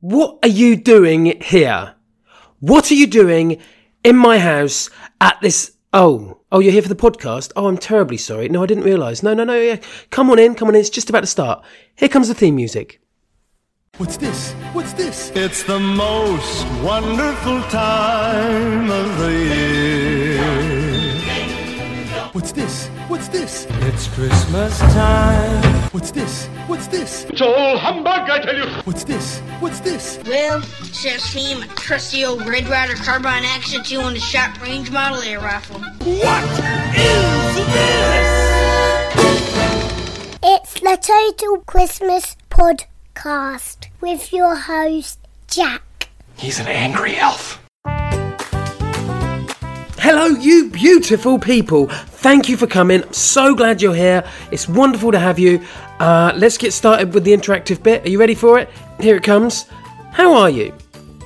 What are you doing here? What are you doing in my house at this... Oh, you're here for the podcast? Oh, I'm terribly sorry. No, I didn't realise. No, yeah. Come on in. It's just about to start. Here comes the theme music. What's this? It's the most wonderful time of the year. What's this? It's Christmas time. What's this? It's all humbug, I tell you. What's this? Well, it's that same trusty old Red Ryder Carbine Action 2 shot range model air rifle. What is this? It's the Total Christmas Podcast with your host, Jack. He's an angry elf. Hello, you beautiful people. Thank you for coming. I'm so glad you're here. It's wonderful to have you. Let's get started with the interactive bit. Are you ready for it? Here it comes. How are you?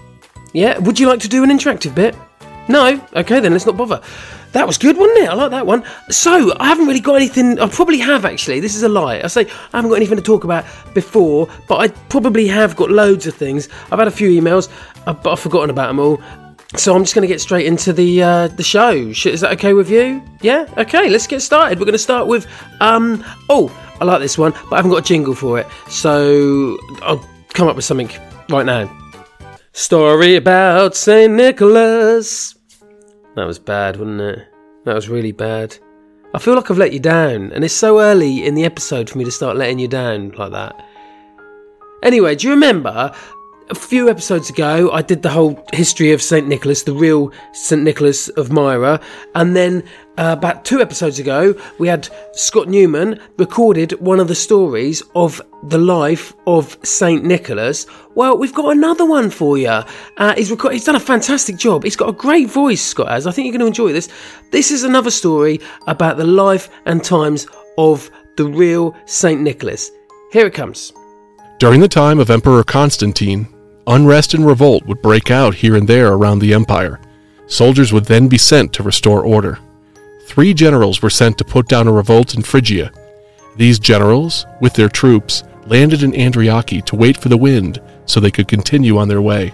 Yeah, would you like to do an interactive bit? No? Okay, then let's not bother. That was good, wasn't it? I like that one. So, I haven't really got anything... I probably have, actually. This is a lie. I say I haven't got anything to talk about before, but I probably have got loads of things. I've had a few emails, but I've forgotten about them all. So I'm just going to get straight into the show. Is that okay with you? Yeah? Okay, let's get started. We're going to start with... I like this one, but I haven't got a jingle for it. So I'll come up with something right now. Story about St. Nicholas. That was bad, wasn't it? That was really bad. I feel like I've let you down, and it's so early in the episode for me to start letting you down like that. Anyway, do you remember... A few episodes ago, I did the whole history of St. Nicholas, the real St. Nicholas of Myra. And then about 2 episodes ago, we had Scott Newman recorded one of the stories of the life of St. Nicholas. Well, we've got another one for you. He's done a fantastic job. He's got a great voice, Scott has. I think you're going to enjoy this. This is another story about the life and times of the real St. Nicholas. Here it comes. During the time of Emperor Constantine, unrest and revolt would break out here and there around the empire. Soldiers would then be sent to restore order. 3 generals were sent to put down a revolt in Phrygia. These generals, with their troops, landed in Andriaki to wait for the wind so they could continue on their way.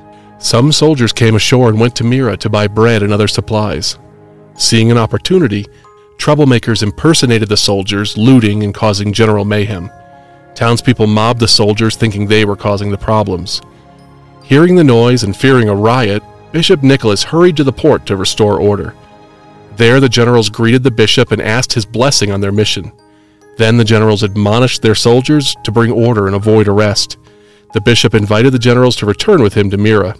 Some soldiers came ashore and went to Myra to buy bread and other supplies. Seeing an opportunity, troublemakers impersonated the soldiers, looting and causing general mayhem. Townspeople mobbed the soldiers thinking they were causing the problems. Hearing the noise and fearing a riot, Bishop Nicholas hurried to the port to restore order. There the generals greeted the bishop and asked his blessing on their mission. Then the generals admonished their soldiers to bring order and avoid arrest. The bishop invited the generals to return with him to Myra.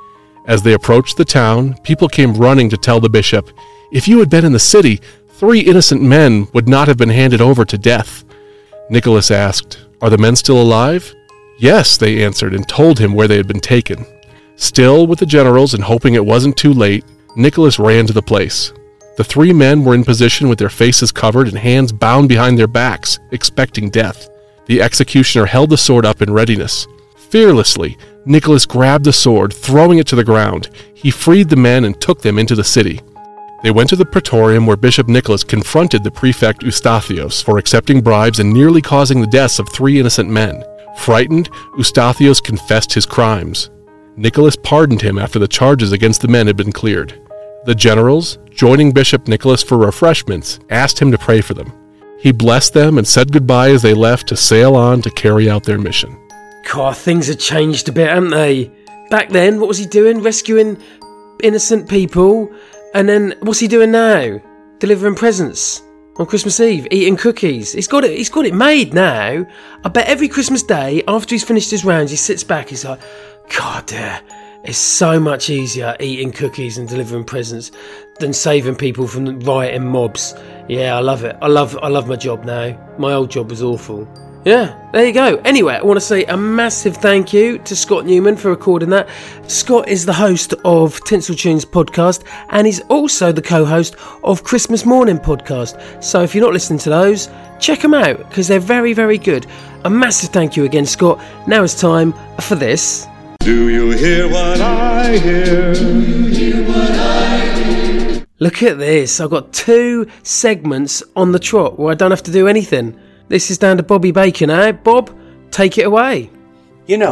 As they approached the town, people came running to tell the bishop, "If you had been in the city, 3 innocent men would not have been handed over to death." Nicholas asked, "Are the men still alive?" "Yes," they answered, and told him where they had been taken. Still with the generals and hoping it wasn't too late, Nicholas ran to the place. The 3 men were in position with their faces covered and hands bound behind their backs, expecting death. The executioner held the sword up in readiness. Fearlessly, Nicholas grabbed the sword, throwing it to the ground. He freed the men and took them into the city. They went to the praetorium where Bishop Nicholas confronted the prefect Eustathios for accepting bribes and nearly causing the deaths of 3 innocent men. Frightened, Eustathios confessed his crimes. Nicholas pardoned him after the charges against the men had been cleared. The generals, joining Bishop Nicholas for refreshments, asked him to pray for them. He blessed them and said goodbye as they left to sail on to carry out their mission. God, things have changed a bit, haven't they? Back then, what was he doing? Rescuing innocent people? And then, what's he doing now? Delivering presents on Christmas Eve, eating cookies. He's got it made now. I bet every Christmas day, after he's finished his rounds, he sits back, he's like, God, it's so much easier eating cookies and delivering presents than saving people from rioting mobs. Yeah, I love it. I love my job now. My old job was awful. Yeah, there you go. Anyway, I want to say a massive thank you to Scott Newman for recording that. Scott is the host of Tinsel Tunes podcast, and he's also the co-host of Christmas Morning podcast. So if you're not listening to those, check them out, because they're very, very good. A massive thank you again, Scott. Now it's time for this. Do you hear what I hear? Do you hear what I hear? Look at this. I've got 2 segments on the trot where I don't have to do anything. This is down to Bobby Bacon, eh? Bob, take it away. You know,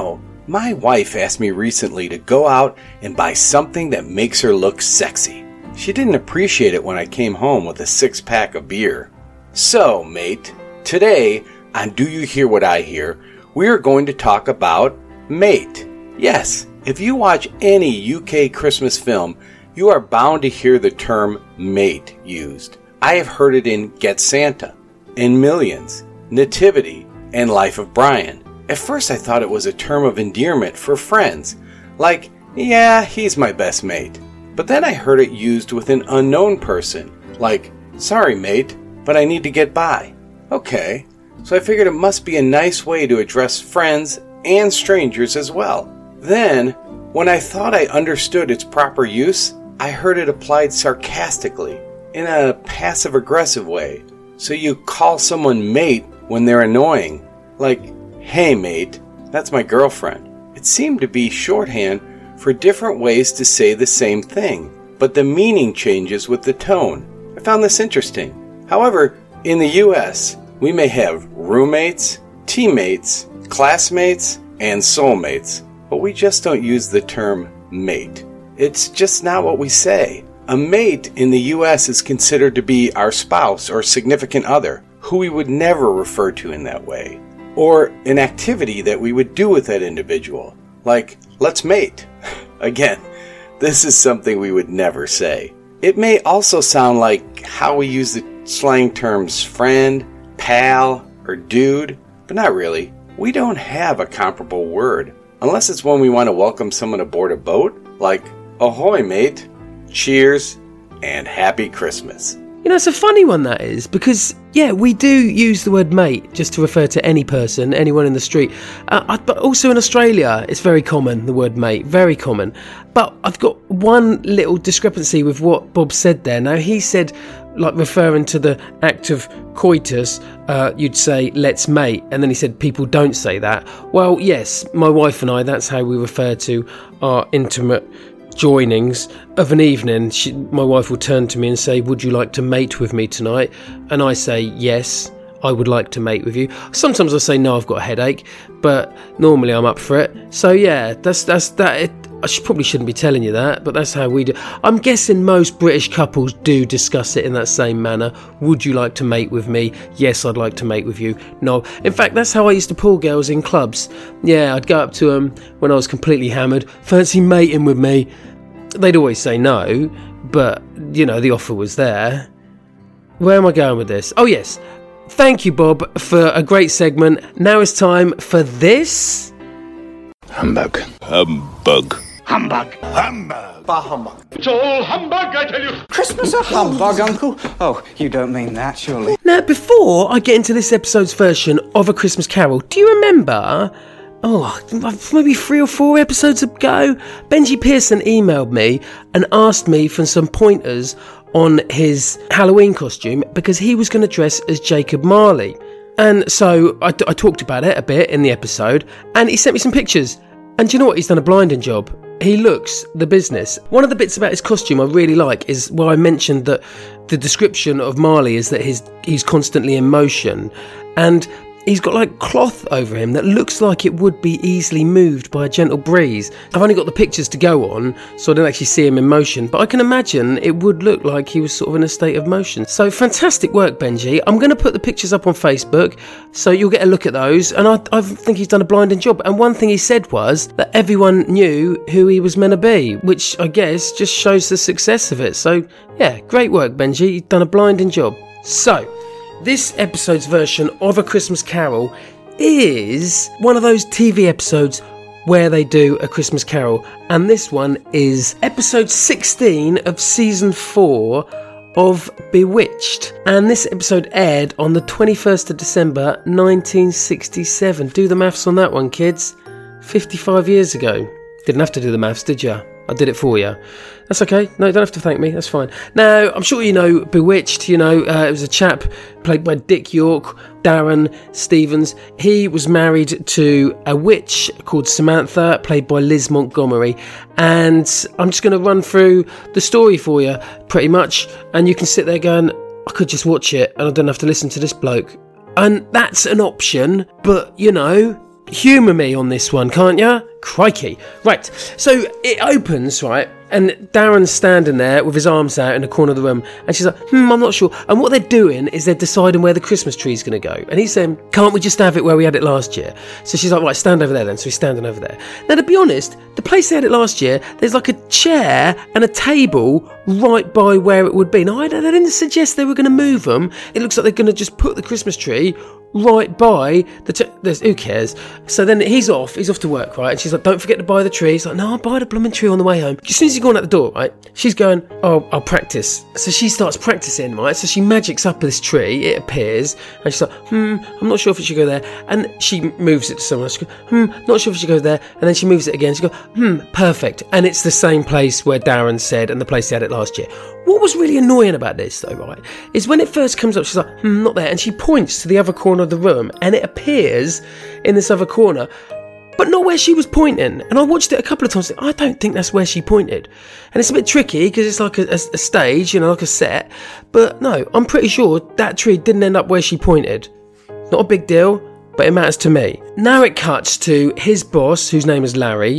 My wife asked me recently to go out and buy something that makes her look sexy. She didn't appreciate it when I came home with a 6-pack of beer. So, mate, today on Do You Hear What I Hear, we are going to talk about mate. Yes, if you watch any UK Christmas film, you are bound to hear the term mate used. I have heard it in Get Santa, in Millions, Nativity, and Life of Brian. At first I thought it was a term of endearment for friends, like, yeah, he's my best mate. But then I heard it used with an unknown person, like, sorry mate, but I need to get by. Okay, so I figured it must be a nice way to address friends and strangers as well. Then, when I thought I understood its proper use, I heard it applied sarcastically, in a passive-aggressive way. So you call someone mate when they're annoying, like, hey mate, that's my girlfriend. It seemed to be shorthand for different ways to say the same thing, but the meaning changes with the tone. I found this interesting. However, in the US, we may have roommates, teammates, classmates, and soulmates, but we just don't use the term mate. It's just not what we say. A mate in the US is considered to be our spouse or significant other, who we would never refer to in that way, or an activity that we would do with that individual, like, let's mate. Again, this is something we would never say. It may also sound like how we use the slang terms friend, pal, or dude, but not really. We don't have a comparable word, unless it's when we want to welcome someone aboard a boat, like, ahoy mate, cheers, and happy Christmas. You know, it's a funny one that is, because, yeah, we do use the word mate just to refer to any person, anyone in the street. But also in Australia, it's very common, the word mate, very common. But I've got one little discrepancy with what Bob said there. Now, he said, like, referring to the act of coitus, you'd say, let's mate. And then he said, people don't say that. Well, yes, my wife and I, that's how we refer to our intimate joinings of an evening. My wife will turn to me and say, would you like to mate with me tonight? And I say, yes, I would like to mate with you. Sometimes I say, no, I've got a headache, but normally I'm up for it. So yeah, that's that. I probably shouldn't be telling you that, but that's how we do. I'm guessing most British couples do discuss it in that same manner. Would you like to mate with me? Yes, I'd like to mate with you. No. In fact, that's how I used to pull girls in clubs. Yeah, I'd go up to them when I was completely hammered. Fancy mating with me? They'd always say no, but, you know, the offer was there. Where am I going with this? Oh, yes. Thank you, Bob, for a great segment. Now it's time for this. Humbug. Humbug. Humbug. Humbug. Bah humbug. It's all humbug, I tell you. Christmas a humbug, Uncle? Oh, you don't mean that, surely. Now, before I get into this episode's version of A Christmas Carol, do you remember, maybe 3 or 4 episodes ago, Benji Pearson emailed me and asked me for some pointers on his Halloween costume because he was going to dress as Jacob Marley. And so I talked about it a bit in the episode, and he sent me some pictures. And do you know what? He's done a blinding job. He looks the business. One of the bits about his costume I really like is where I mentioned that the description of Marley is that he's constantly in motion, and he's got like cloth over him that looks like it would be easily moved by a gentle breeze. I've only got the pictures to go on, so I don't actually see him in motion, but I can imagine it would look like he was sort of in a state of motion. So fantastic work, Benji. I'm going to put the pictures up on Facebook, so you'll get a look at those, and I think he's done a blinding job. And one thing he said was that everyone knew who he was meant to be, which I guess just shows the success of it. So yeah, great work, Benji. You've done a blinding job. So this episode's version of A Christmas Carol is one of those TV episodes where they do A Christmas Carol, and this one is episode 16 of season 4 of Bewitched, and this episode aired on the 21st of December 1967. Do the maths on that one, kids. 55 years ago. Didn't have to do the maths, did you? I did it for you. That's okay. No, you don't have to thank me. That's fine. Now, I'm sure you know Bewitched. You know, it was a chap played by Dick York, Darren Stevens. He was married to a witch called Samantha, played by Liz Montgomery. And I'm just going to run through the story for you, pretty much. And you can sit there going, I could just watch it and I don't have to listen to this bloke. And that's an option. But, you know, humour me on this one, can't ya? Crikey. Right, so it opens, right, and Darren's standing there with his arms out in the corner of the room, and she's like, I'm not sure. And what they're doing is they're deciding where the Christmas tree's going to go. And he's saying, can't we just have it where we had it last year? So she's like, right, stand over there then. So he's standing over there. Now, to be honest, the place they had it last year, there's like a chair and a table right by where it would be. Now, they didn't suggest they were going to move them. It looks like they're going to just put the Christmas tree right by who cares? So then he's off to work, right? And she's like, don't forget to buy the tree. He's like, no, I'll buy the blooming tree on the way home. As soon as he's gone out the door, right, she's going, oh, I'll practice. So she starts practicing, right? So she magics up this tree, it appears, and she's like, I'm not sure if it should go there. And she moves it to someone else. She goes, not sure if it should go there. And then she moves it again. She goes, perfect. And it's the same place where Darren said, and the place they had it last year. What was really annoying about this, though, right, is when it first comes up, she's like, not there. And she points to the other corner of the room, and it appears in this other corner, but not where she was pointing. And I watched it a couple of times. I don't think that's where she pointed. And it's a bit tricky because it's like a stage, like a set. But no, I'm pretty sure that tree didn't end up where she pointed. Not a big deal, but it matters to me. Now it cuts to his boss, whose name is Larry.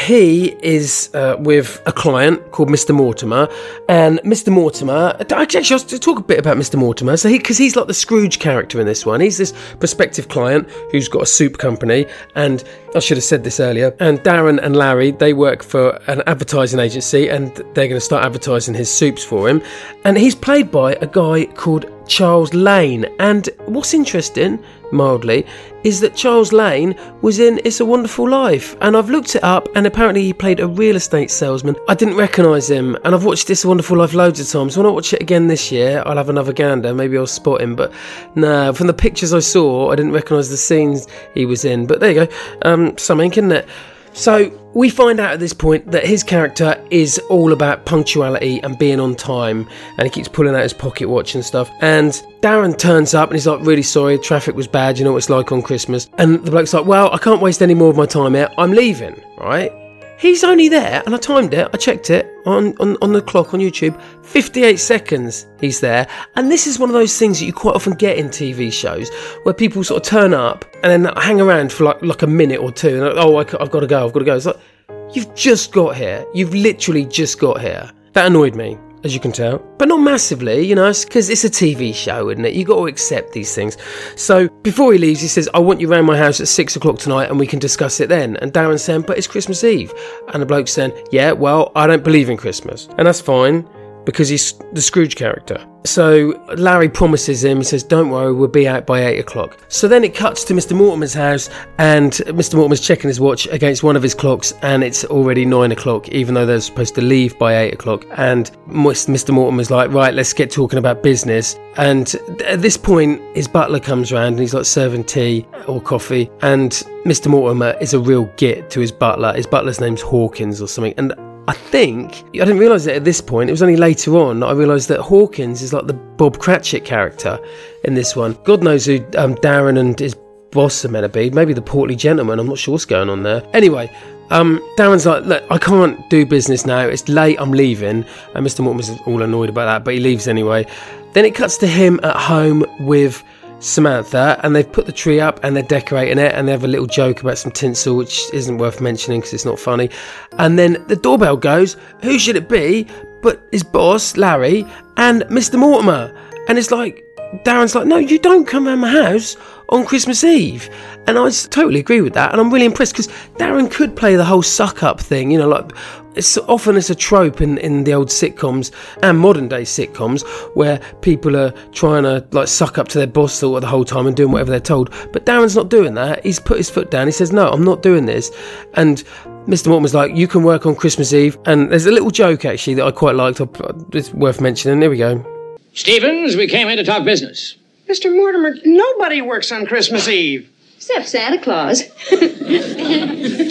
He is with a client called Mr. Mortimer, and Mr. Mortimer, actually I'll talk a bit about Mr. Mortimer, so because he's like the Scrooge character in this one. He's this prospective client who's got a soup company, and I should have said this earlier, and Darren and Larry, they work for an advertising agency, and they're going to start advertising his soups for him, and he's played by a guy called Charles Lane. And what's interesting, mildly, is that Charles Lane was in It's a Wonderful Life, and I've looked it up, and apparently he played a real estate salesman. I didn't recognise him, and I've watched It's a Wonderful Life loads of times. When I watch it again this year, I'll have another gander, maybe I'll spot him, but no, from the pictures I saw, I didn't recognise the scenes he was in. But there you go, something, isn't it? So we find out at this point that his character is all about punctuality and being on time, and he keeps pulling out his pocket watch and stuff. And Darren turns up and he's like, really sorry, traffic was bad, you know what it's like on Christmas. And the bloke's like, well, I can't waste any more of my time here, I'm leaving, right? He's only there, and I timed it, I checked it on the clock on YouTube, 58 seconds he's there. And this is one of those things that you quite often get in TV shows, where people sort of turn up and then hang around for like a minute or two, and like, oh, I've got to go. It's like, you've just got here. You've literally just got here. That annoyed me, as you can tell. But not massively, because it's a TV show, isn't it? You've got to accept these things. So before he leaves, he says, I want you around my house at 6 o'clock tonight and we can discuss it then. And Darren's saying, but it's Christmas Eve. And the bloke's saying, yeah, well, I don't believe in Christmas. And that's fine, because he's the Scrooge character. So Larry promises him, he says, don't worry, we'll be out by 8 o'clock. So then it cuts to Mr. Mortimer's house, and Mr. Mortimer's checking his watch against one of his clocks, and it's already 9 o'clock, even though they're supposed to leave by 8 o'clock. And Mr. Mortimer's like, right, let's get talking about business. And at this point, his butler comes round, and he's like serving tea or coffee, and Mr. Mortimer is a real git to his butler. His butler's name's Hawkins or something, and I didn't realise it at this point, it was only later on that I realised that Hawkins is like the Bob Cratchit character in this one. God knows who Darren and his boss are meant to be, maybe the portly gentleman, I'm not sure what's going on there. Anyway, Darren's like, look, I can't do business now, it's late, I'm leaving, and Mr. Mortimer's all annoyed about that, but he leaves anyway. Then it cuts to him at home with Samantha, and they've put the tree up and they're decorating it, and they have a little joke about some tinsel, which isn't worth mentioning because it's not funny. And then the doorbell goes. Who should it be but his boss, Larry, and Mr. Mortimer? And it's like, Darren's like, no, you don't come around my house on Christmas Eve. And I totally agree with that, and I'm really impressed, because Darren could play the whole suck-up thing, like, it's a trope in the old sitcoms and modern day sitcoms where people are trying to like suck up to their boss the whole time and doing whatever they're told. But Darren's not doing that. He's put his foot down. He says, no, I'm not doing this. And Mr. Mortimer's like, you can work on Christmas Eve. And there's a little joke actually that I quite liked. It's worth mentioning. There we go. Stevens, we came here to talk business. Mr. Mortimer, nobody works on Christmas Eve. Except Santa Claus. So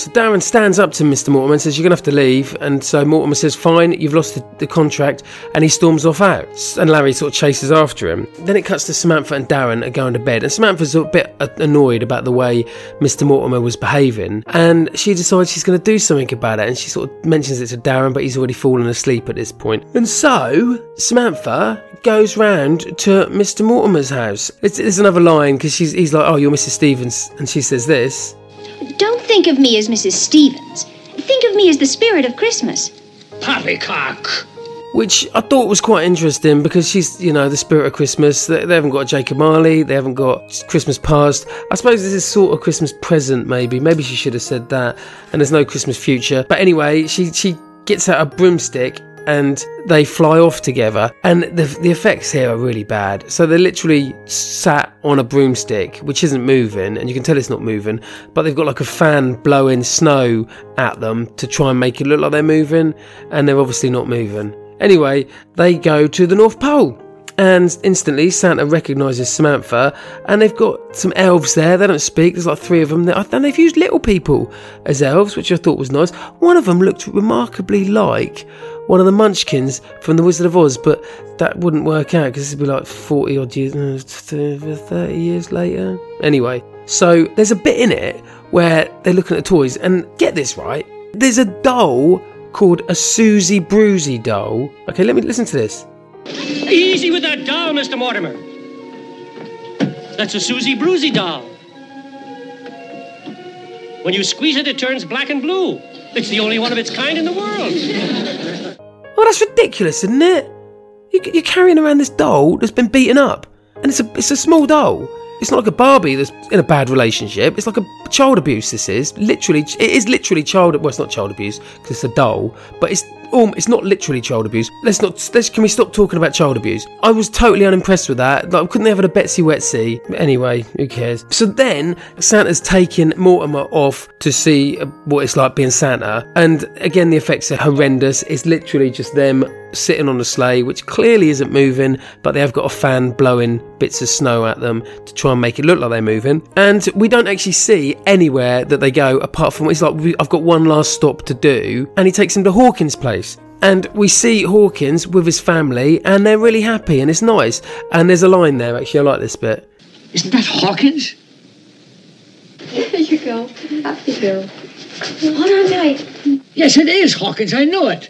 So Darren stands up to Mr. Mortimer and says, you're going to have to leave. And so Mortimer says, fine, you've lost the contract. And he storms off out. And Larry sort of chases after him. Then it cuts to Samantha and Darren are going to bed. And Samantha's a bit annoyed about the way Mr. Mortimer was behaving. And she decides she's going to do something about it. And she sort of mentions it to Darren, but he's already fallen asleep at this point. And so Samantha goes round to Mr. Mortimer's house. It's another line because he's like, oh, you're Mrs. Stevens. And she says this. Don't think of me as Mrs. Stevens. Think of me as the spirit of Christmas. Poppycock. Which I thought was quite interesting because she's, the spirit of Christmas. They haven't got a Jacob Marley. They haven't got Christmas past. I suppose this is sort of Christmas present, maybe. Maybe she should have said that. And there's no Christmas future. But anyway, she gets out a broomstick and they fly off together. And the effects here are really bad. So they're literally sat on a broomstick, which isn't moving, and you can tell it's not moving, but they've got like a fan blowing snow at them to try and make it look like they're moving, and they're obviously not moving. Anyway, they go to the North Pole. And instantly Santa recognises Samantha, and they've got some elves there. They don't speak. There's like 3 of them. And they've used little people as elves, which I thought was nice. One of them looked remarkably like one of the Munchkins from The Wizard of Oz, but that wouldn't work out because it'd be like 40 odd years, 30 years later. Anyway, so there's a bit in it where they're looking at the toys, and get this right, there's a doll called a Susie Bruzy doll. Okay, let me listen to this. Easy with that doll, Mr. Mortimer. That's a Susie Bruzy doll. When you squeeze it, it turns black and blue. It's the only one of its kind in the world. Oh, that's ridiculous, isn't it? You're carrying around this doll that's been beaten up. And it's a small doll. It's not like a Barbie that's in a bad relationship. It's like a child abuse, this is. It is literally child... Well, it's not child abuse, because it's a doll. But it's not literally child abuse. Can we stop talking about child abuse? I was totally unimpressed with that. Like, couldn't they have had a Betsy Wetsy? Anyway, who cares? So then, Santa's taking Mortimer off to see what it's like being Santa. And again, the effects are horrendous. It's literally just them sitting on a sleigh, which clearly isn't moving, but they have got a fan blowing bits of snow at them to try and make it look like they're moving. And we don't actually see anywhere that they go apart from it's like, I've got one last stop to do, and he takes them to Hawkins' place. And we see Hawkins with his family, and they're really happy, and it's nice. And there's a line there, actually, I like this bit. Isn't that Hawkins? There you go. Happy girl. Hold on tight. Yes, it is Hawkins. I knew it.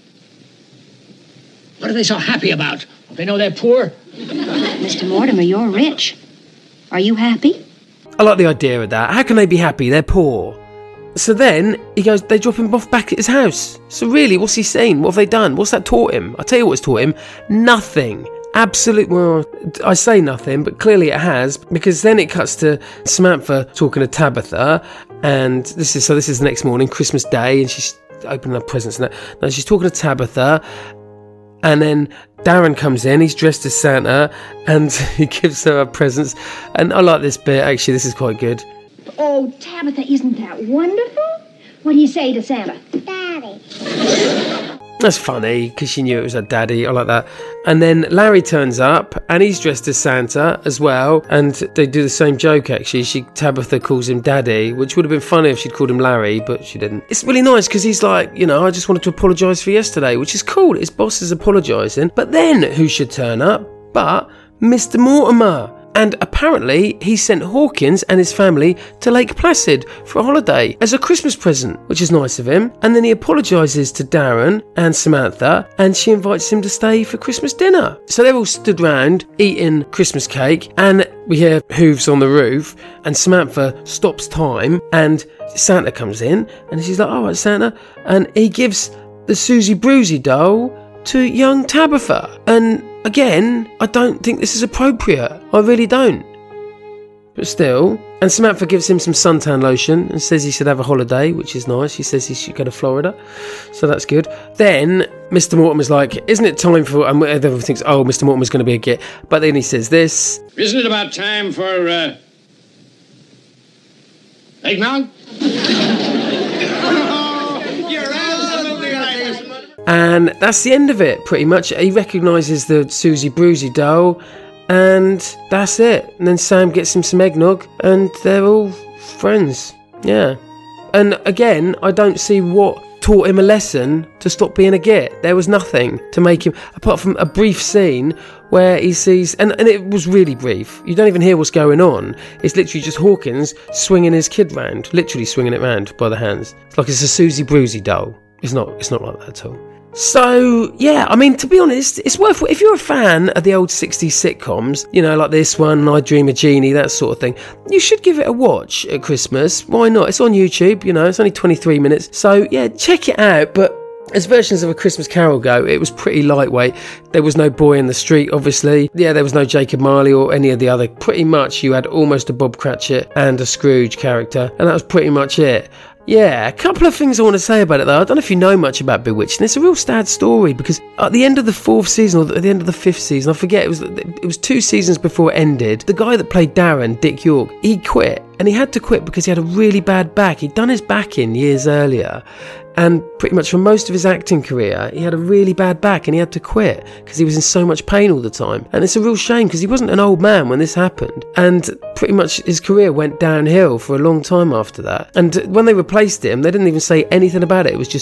What are they so happy about? They know they're poor? Mr. Mortimer, you're rich. Are you happy? I like the idea of that. How can they be happy? They're poor. So then he goes, they drop him off back at his house. So really, what's he seen? What have they done? What's that taught him? I'll tell you what's taught him. Nothing. Well, I say nothing, but clearly it has, because then it cuts to Samantha talking to Tabitha, and this is the next morning, Christmas Day, and she's opening up presents and that. Now she's talking to Tabitha, and then Darren comes in, he's dressed as Santa, and he gives her presents. And I like this bit, actually, this is quite good. Oh, Tabitha, isn't that wonderful? What do you say to Santa? Daddy. That's funny, because she knew it was her daddy. I like that. And then Larry turns up, and he's dressed as Santa as well, and they do the same joke, actually. Tabitha calls him Daddy, which would have been funny if she'd called him Larry, but she didn't. It's really nice, because he's like, I just wanted to apologise for yesterday, which is cool. His boss is apologising. But then, who should turn up but Mr. Mortimer? And apparently he sent Hawkins and his family to Lake Placid for a holiday as a Christmas present, which is nice of him. And then he apologises to Darren and Samantha, and she invites him to stay for Christmas dinner. So they're all stood round eating Christmas cake, and we hear hooves on the roof, and Samantha stops time, and Santa comes in, and she's like, all right, Santa. And he gives the Susie Bruzy doll to young Tabitha. And again, I don't think this is appropriate. I really don't. But still. And Samantha gives him some suntan lotion and says he should have a holiday, which is nice. She says he should go to Florida. So that's good. Then Mr. Mortimer's like, isn't it time for... And everyone thinks, oh, Mr. Mortimer's going to be a git. But then he says this. Isn't it about time for, eggnog? And that's the end of it, pretty much. He recognises the Susie Bruzy doll, and that's it. And then Sam gets him some eggnog, and they're all friends. Yeah. And again, I don't see what taught him a lesson to stop being a git. There was nothing to make him, apart from a brief scene where he sees, and it was really brief. You don't even hear what's going on. It's literally just Hawkins swinging his kid round, literally swinging it round by the hands. It's like it's a Susie Brucey doll. It's not like that at all. So, yeah, I mean, to be honest, it's worth it. If you're a fan of the old 60s sitcoms, you know, like this one, I Dream of Jeannie, that sort of thing, you should give it a watch at Christmas. Why not? It's on YouTube, you know, it's only 23 minutes. So, yeah, check it out. But as versions of A Christmas Carol go, it was pretty lightweight. There was no Boy in the Street, obviously. Yeah, there was no Jacob Marley or any of the other. Pretty much you had almost a Bob Cratchit and a Scrooge character, and that was pretty much it. Yeah, a couple of things I want to say about it though. I don't know if you know much about Bewitched, and it's a real sad story because at the end of the 4th season, or at the end of the 5th season, I forget, it was 2 seasons before it ended, the guy that played Darren, Dick York, he quit. And he had to quit because he had a really bad back. He'd done his back in years earlier. And pretty much for most of his acting career, he had a really bad back and he had to quit because he was in so much pain all the time. And it's a real shame because he wasn't an old man when this happened. And pretty much his career went downhill for a long time after that. And when they replaced him, they didn't even say anything about it. It was just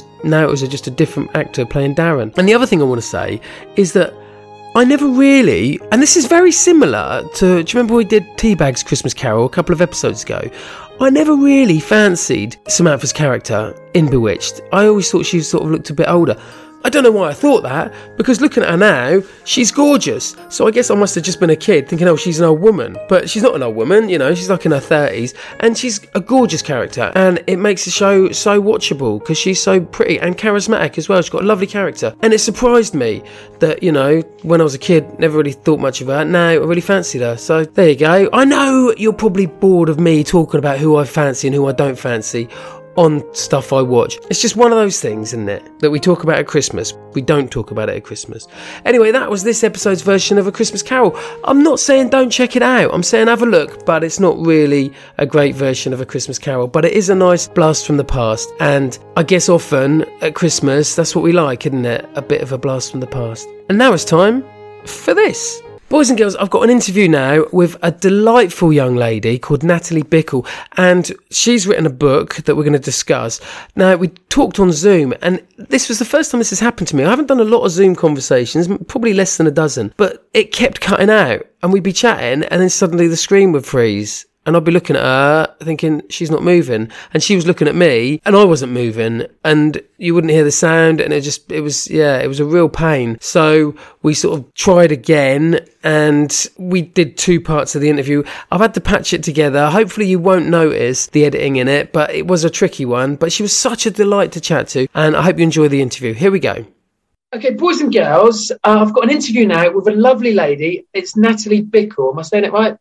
a different actor playing Darren. And the other thing I want to say is that I never really, and this is very similar to, do you remember we did T-Bag's Christmas Carol a couple of episodes ago? I never really fancied Samantha's character in Bewitched. I always thought she sort of looked a bit older. I don't know why I thought that, because looking at her now, she's gorgeous. So I guess I must have just been a kid thinking, oh, she's an old woman. But she's not an old woman, you know, she's like in her 30s. And she's a gorgeous character. And it makes the show so watchable because she's so pretty and charismatic as well. She's got a lovely character. And it surprised me that, you know, when I was a kid, never really thought much of her. Now I really fancied her. So there you go. I know you're probably bored of me talking about who I fancy and who I don't fancy on stuff I watch. It's just one of those things, isn't it? That we talk about at Christmas. We don't talk about it at Christmas. Anyway, that was this episode's version of A Christmas Carol. I'm not saying don't check it out. I'm saying have a look, but it's not really a great version of A Christmas Carol. But it is a nice blast from the past. And I guess often at Christmas, that's what we like, isn't it? A bit of a blast from the past. And now it's time for this. Boys and girls, I've got an interview now with a delightful young lady called Natalie Bickle, and she's written a book that we're going to discuss. Now, we talked on Zoom, and this was the first time this has happened to me. I haven't done a lot of Zoom conversations, probably less than a dozen, but it kept cutting out, and we'd be chatting, and then suddenly the screen would freeze. And I'd be looking at her thinking she's not moving, and she was looking at me and I wasn't moving, and you wouldn't hear the sound, and it was a real pain. So we sort of tried again, and we did 2 parts of the interview. I've had to patch it together. Hopefully you won't notice the editing in it, but it was a tricky one. But she was such a delight to chat to, and I hope you enjoy the interview. Here we go. Okay, boys and girls, I've got an interview now with a lovely lady. It's Natalie Bickle. Am I saying it right?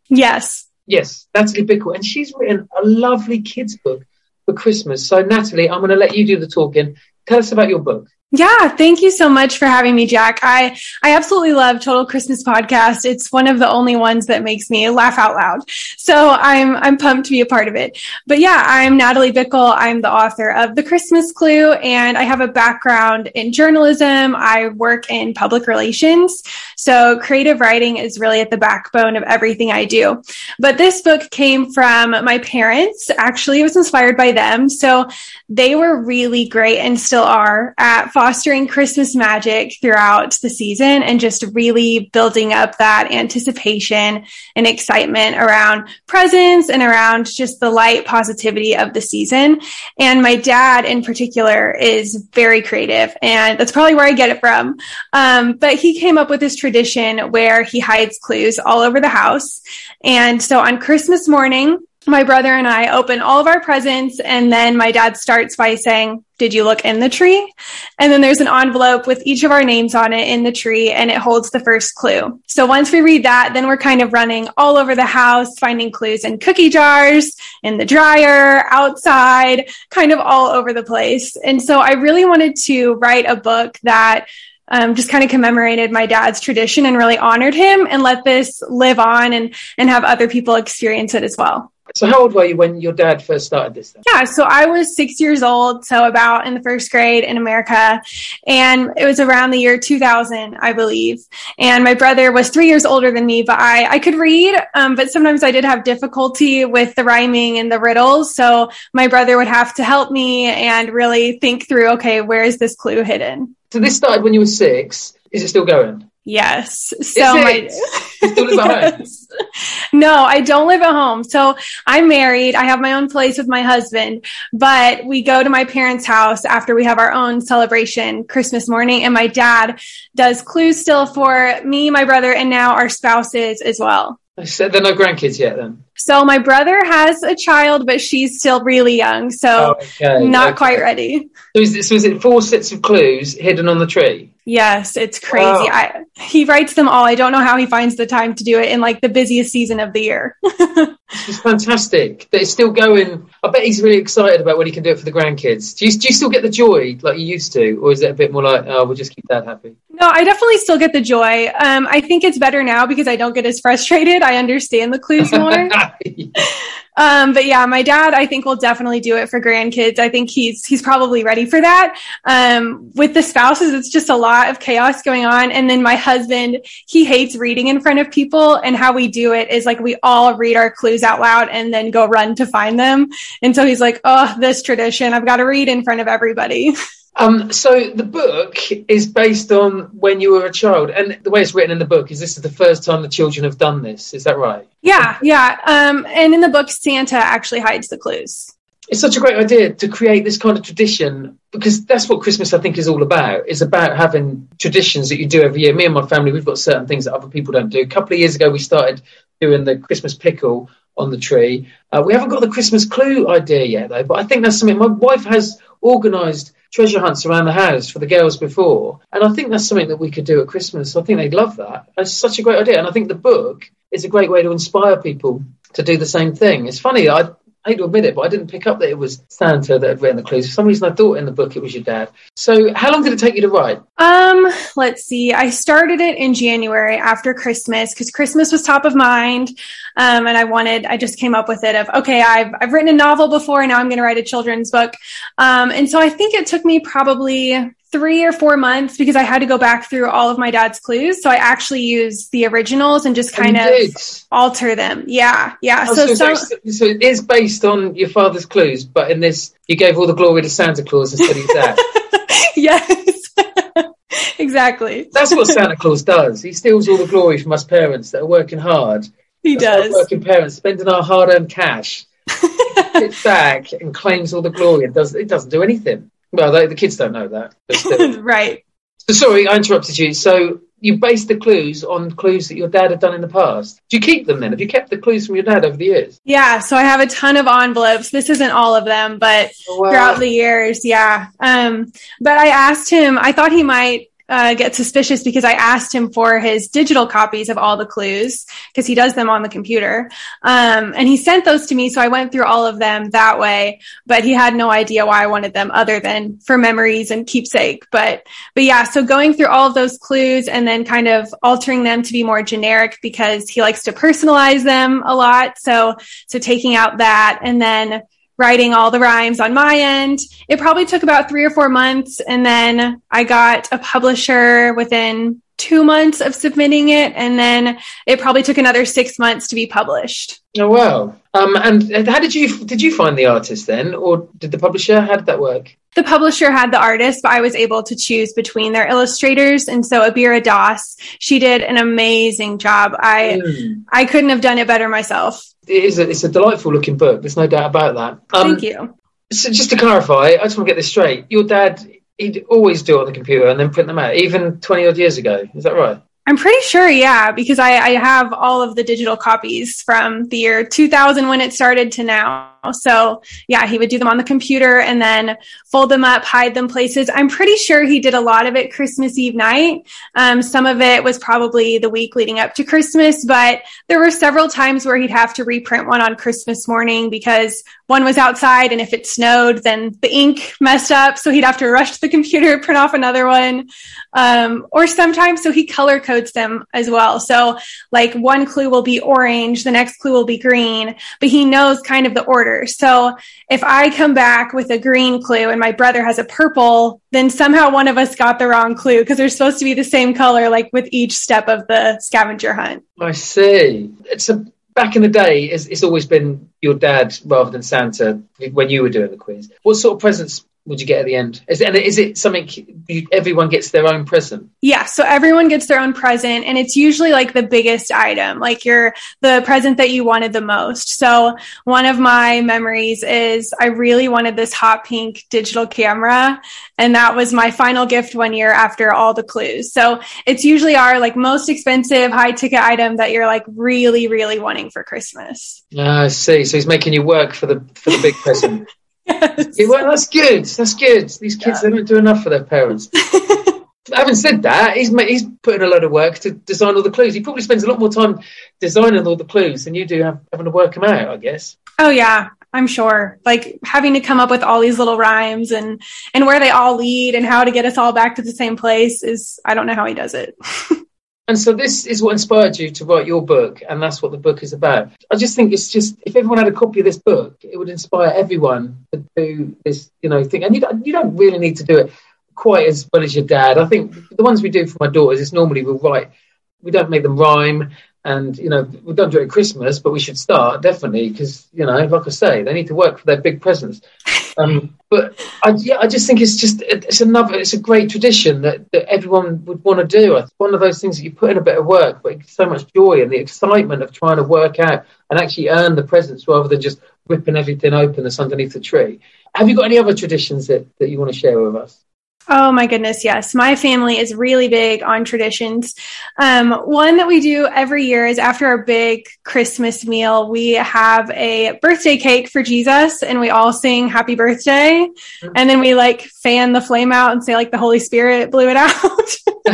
Yes, Natalie Bickle, and she's written a lovely kids' book for Christmas. So, Natalie, I'm going to let you do the talking. Tell us about your book. Yeah, thank you so much for having me, Jack. I absolutely love Total Christmas Podcast. It's one of the only ones that makes me laugh out loud. So I'm pumped to be a part of it. But yeah, I'm Natalie Bickle. I'm the author of The Christmas Clue, and I have a background in journalism. I work in public relations. So creative writing is really at the backbone of everything I do. But this book came from my parents. Actually, it was inspired by them. So they were really great and still are at fostering Christmas magic throughout the season and just really building up that anticipation and excitement around presents and around just the light positivity of the season. And my dad in particular is very creative, and that's probably where I get it from. But he came up with this tradition where he hides clues all over the house. And so on Christmas morning, my brother and I open all of our presents, and then my dad starts by saying, "Did you look in the tree?" And then there's an envelope with each of our names on it in the tree, and it holds the first clue. So once we read that, then we're kind of running all over the house, finding clues in cookie jars, in the dryer, outside, kind of all over the place. And so I really wanted to write a book that just kind of commemorated my dad's tradition and really honored him, and let this live on and have other people experience it as well. So how old were you when your dad first started this then? Yeah, so I was 6 years old, so about in the first grade in America, and it was around the year 2000, I believe. And my brother was 3 years older than me, but I could read, but sometimes I did have difficulty with the rhyming and the riddles, so my brother would have to help me and really think through, okay, where is this clue hidden? So this started when you were 6. Is it still going? Yes. So you still live at home? No, I don't live at home. So I'm married. I have my own place with my husband, but we go to my parents' house after we have our own celebration Christmas morning. And my dad does clues still for me, my brother, and now our spouses as well. So there are no grandkids yet then? So my brother has a child, but she's still really young. So not quite ready. So is it 4 sets of clues hidden on the tree? Yes, it's crazy. Wow. He writes them all. I don't know how he finds the time to do it in like the busiest season of the year. It's fantastic that it's still going. I bet he's really excited about when he can do it for the grandkids. Do you still get the joy like you used to? Or is it a bit more like, oh, we'll just keep Dad happy? No, I definitely still get the joy. I think it's better now because I don't get as frustrated. I understand the clues more. But yeah, my dad, I think, will definitely do it for grandkids. I think he's probably ready for that. With the spouses, it's just a lot of chaos going on. And then my husband, he hates reading in front of people. And how we do it is like we all read our clues out loud and then go run to find them. And so he's like, oh, this tradition, I've got to read in front of everybody. So the book is based on when you were a child, and the way it's written in the book is this is the first time the children have done this. Is that right? Yeah. And in the book, Santa actually hides the clues. It's such a great idea to create this kind of tradition, because that's what Christmas, I think, is all about. It's about having traditions that you do every year. Me and my family, we've got certain things that other people don't do. A couple of years ago, we started doing the Christmas pickle on the tree. We haven't got the Christmas clue idea yet, though, but I think that's something. My wife has organised treasure hunts around the house for the girls before, and I think that's something that we could do at Christmas. I think they'd love that. It's such a great idea, and I think the book is a great way to inspire people to do the same thing. It's funny, I hate to admit it, but I didn't pick up that it was Santa that had written the clues. For some reason, I thought in the book it was your dad. So how long did it take you to write? Let's see. I started it in January after Christmas because Christmas was top of mind. And I just came up with it of, okay, I've written a novel before, and now I'm going to write a children's book. And so I think it took me probably 3 or 4 months because I had to go back through all of my dad's clues. So I actually used the originals and just kind of alter them. Yeah. Oh, so it is based on your father's clues, but in this, you gave all the glory to Santa Claus instead of your dad. Yes, exactly. That's what Santa Claus does. He steals all the glory from us parents that are working hard. He does. Working parents spending our hard-earned cash. He sits back and claims all the glory. It doesn't do anything. Well, the kids don't know that. But still. Right. So sorry, I interrupted you. So you based the clues on clues that your dad had done in the past. Do you keep them then? Have you kept the clues from your dad over the years? Yeah, so I have a ton of envelopes. This isn't all of them, but throughout the years, yeah. But I asked him, I thought he might get suspicious because I asked him for his digital copies of all the clues because he does them on the computer. And he sent those to me. So I went through all of them that way, but he had no idea why I wanted them other than for memories and keepsake. But yeah, so going through all of those clues and then kind of altering them to be more generic because he likes to personalize them a lot. So taking out that and then writing all the rhymes on my end. It probably took about 3 or 4 months. And then I got a publisher within 2 months of submitting it. And then it probably took another 6 months to be published. Oh, wow. And how did you find the artist then? Or did the publisher? How did that work? The publisher had the artist, but I was able to choose between their illustrators. And so Abira Das, she did an amazing job. I couldn't have done it better myself. It's a delightful looking book. There's no doubt about that. Thank you. So just to clarify, I just want to get this straight. Your dad, he'd always do it on the computer and then print them out, even 20 odd years ago. Is that right? I'm pretty sure, yeah, because I have all of the digital copies from the year 2000 when it started to now. So yeah, he would do them on the computer and then fold them up, hide them places. I'm pretty sure he did a lot of it Christmas Eve night. Some of it was probably the week leading up to Christmas, but there were several times where he'd have to reprint one on Christmas morning because one was outside, and if it snowed, then the ink messed up. So he'd have to rush to the computer, print off another one. Or sometimes, so he color codes them as well. So like one clue will be orange, the next clue will be green, but he knows kind of the order. So if I come back with a green clue and my brother has a purple, then somehow one of us got the wrong clue because they're supposed to be the same color, like with each step of the scavenger hunt. I see. Back in the day, it's always been your dad rather than Santa when you were doing the quiz. What sort of presents would you get at the end? Is it something everyone gets their own present? Yeah, so everyone gets their own present, and it's usually like the biggest item, like the present that you wanted the most. So one of my memories is I really wanted this hot pink digital camera, and that was my final gift one year after all the clues. So it's usually our like most expensive high ticket item that you're like really, really wanting for Christmas. I see. So he's making you work for the big present. Yes. Yeah, well, that's good. These kids, they don't do enough for their parents. Having said that, he's putting a lot of work to design all the clues. He probably spends a lot more time designing all the clues than you do having to work them out, I guess. Oh, yeah, I'm sure. Like having to come up with all these little rhymes and where they all lead and how to get us all back to the same place I don't know how he does it. And so this is what inspired you to write your book, and that's what the book is about. I just think it's just, if everyone had a copy of this book, it would inspire everyone to do this, thing. And you don't really need to do it quite as well as your dad. I think the ones we do for my daughters is normally we don't make them rhyme, and, we don't do it at Christmas, but we should start, definitely, because, like I say, they need to work for their big presents. But I just think it's a great tradition that everyone would want to do. It's one of those things that you put in a bit of work, but it's so much joy and the excitement of trying to work out and actually earn the presents rather than just ripping everything open that's underneath the tree. Have you got any other traditions that you want to share with us? Oh my goodness, yes. My family is really big on traditions. One that we do every year is after our big Christmas meal, we have a birthday cake for Jesus, and we all sing happy birthday. And then we like fan the flame out and say like the Holy Spirit blew it out.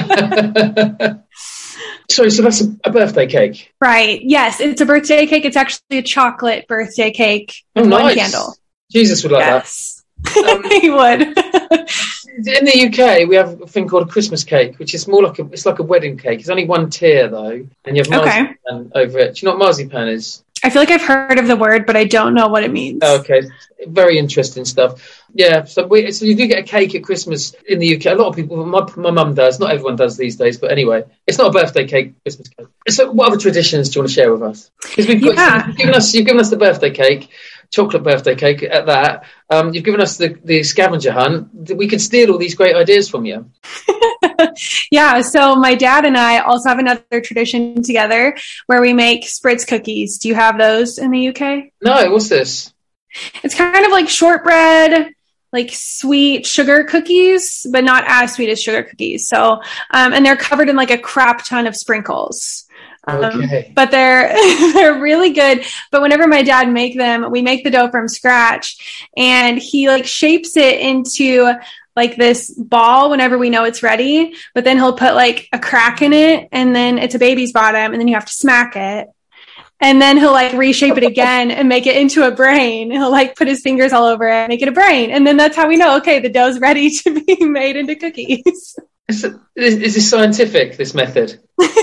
Sorry, so that's a birthday cake? Right. Yes, it's a birthday cake. It's actually a chocolate birthday cake with one candle. Jesus would like that. He would. In the UK, we have a thing called a Christmas cake, which is more like a wedding cake. It's only one tier though, and you have marzipan over it. Do you know what marzipan is? I feel like I've heard of the word, but I don't know what it means. Okay, very interesting stuff. Yeah, so you do get a cake at Christmas in the UK. A lot of people, my mum does. Not everyone does these days, but anyway, it's not a birthday cake, Christmas cake. So, what other traditions do you want to share with us? Because you've given us the birthday cake. Chocolate birthday cake at that. You've given us the scavenger hunt. We could steal all these great ideas from you. Yeah, so my dad and I also have another tradition together where we make Spritz cookies. Do you have those in the UK? No, what's this? It's kind of like shortbread, like sweet sugar cookies, but not as sweet as sugar cookies. So, and they're covered in like a crap ton of sprinkles. Okay. But they're really good. But whenever my dad make them, we make the dough from scratch, and he like shapes it into like this ball whenever we know it's ready. But then he'll put like a crack in it, and then it's a baby's bottom, and then you have to smack it. And then he'll like reshape it again and make it into a brain. He'll like put his fingers all over it, make it a brain. And then that's how we know, okay, the dough's ready to be made into cookies. Is this scientific, this method?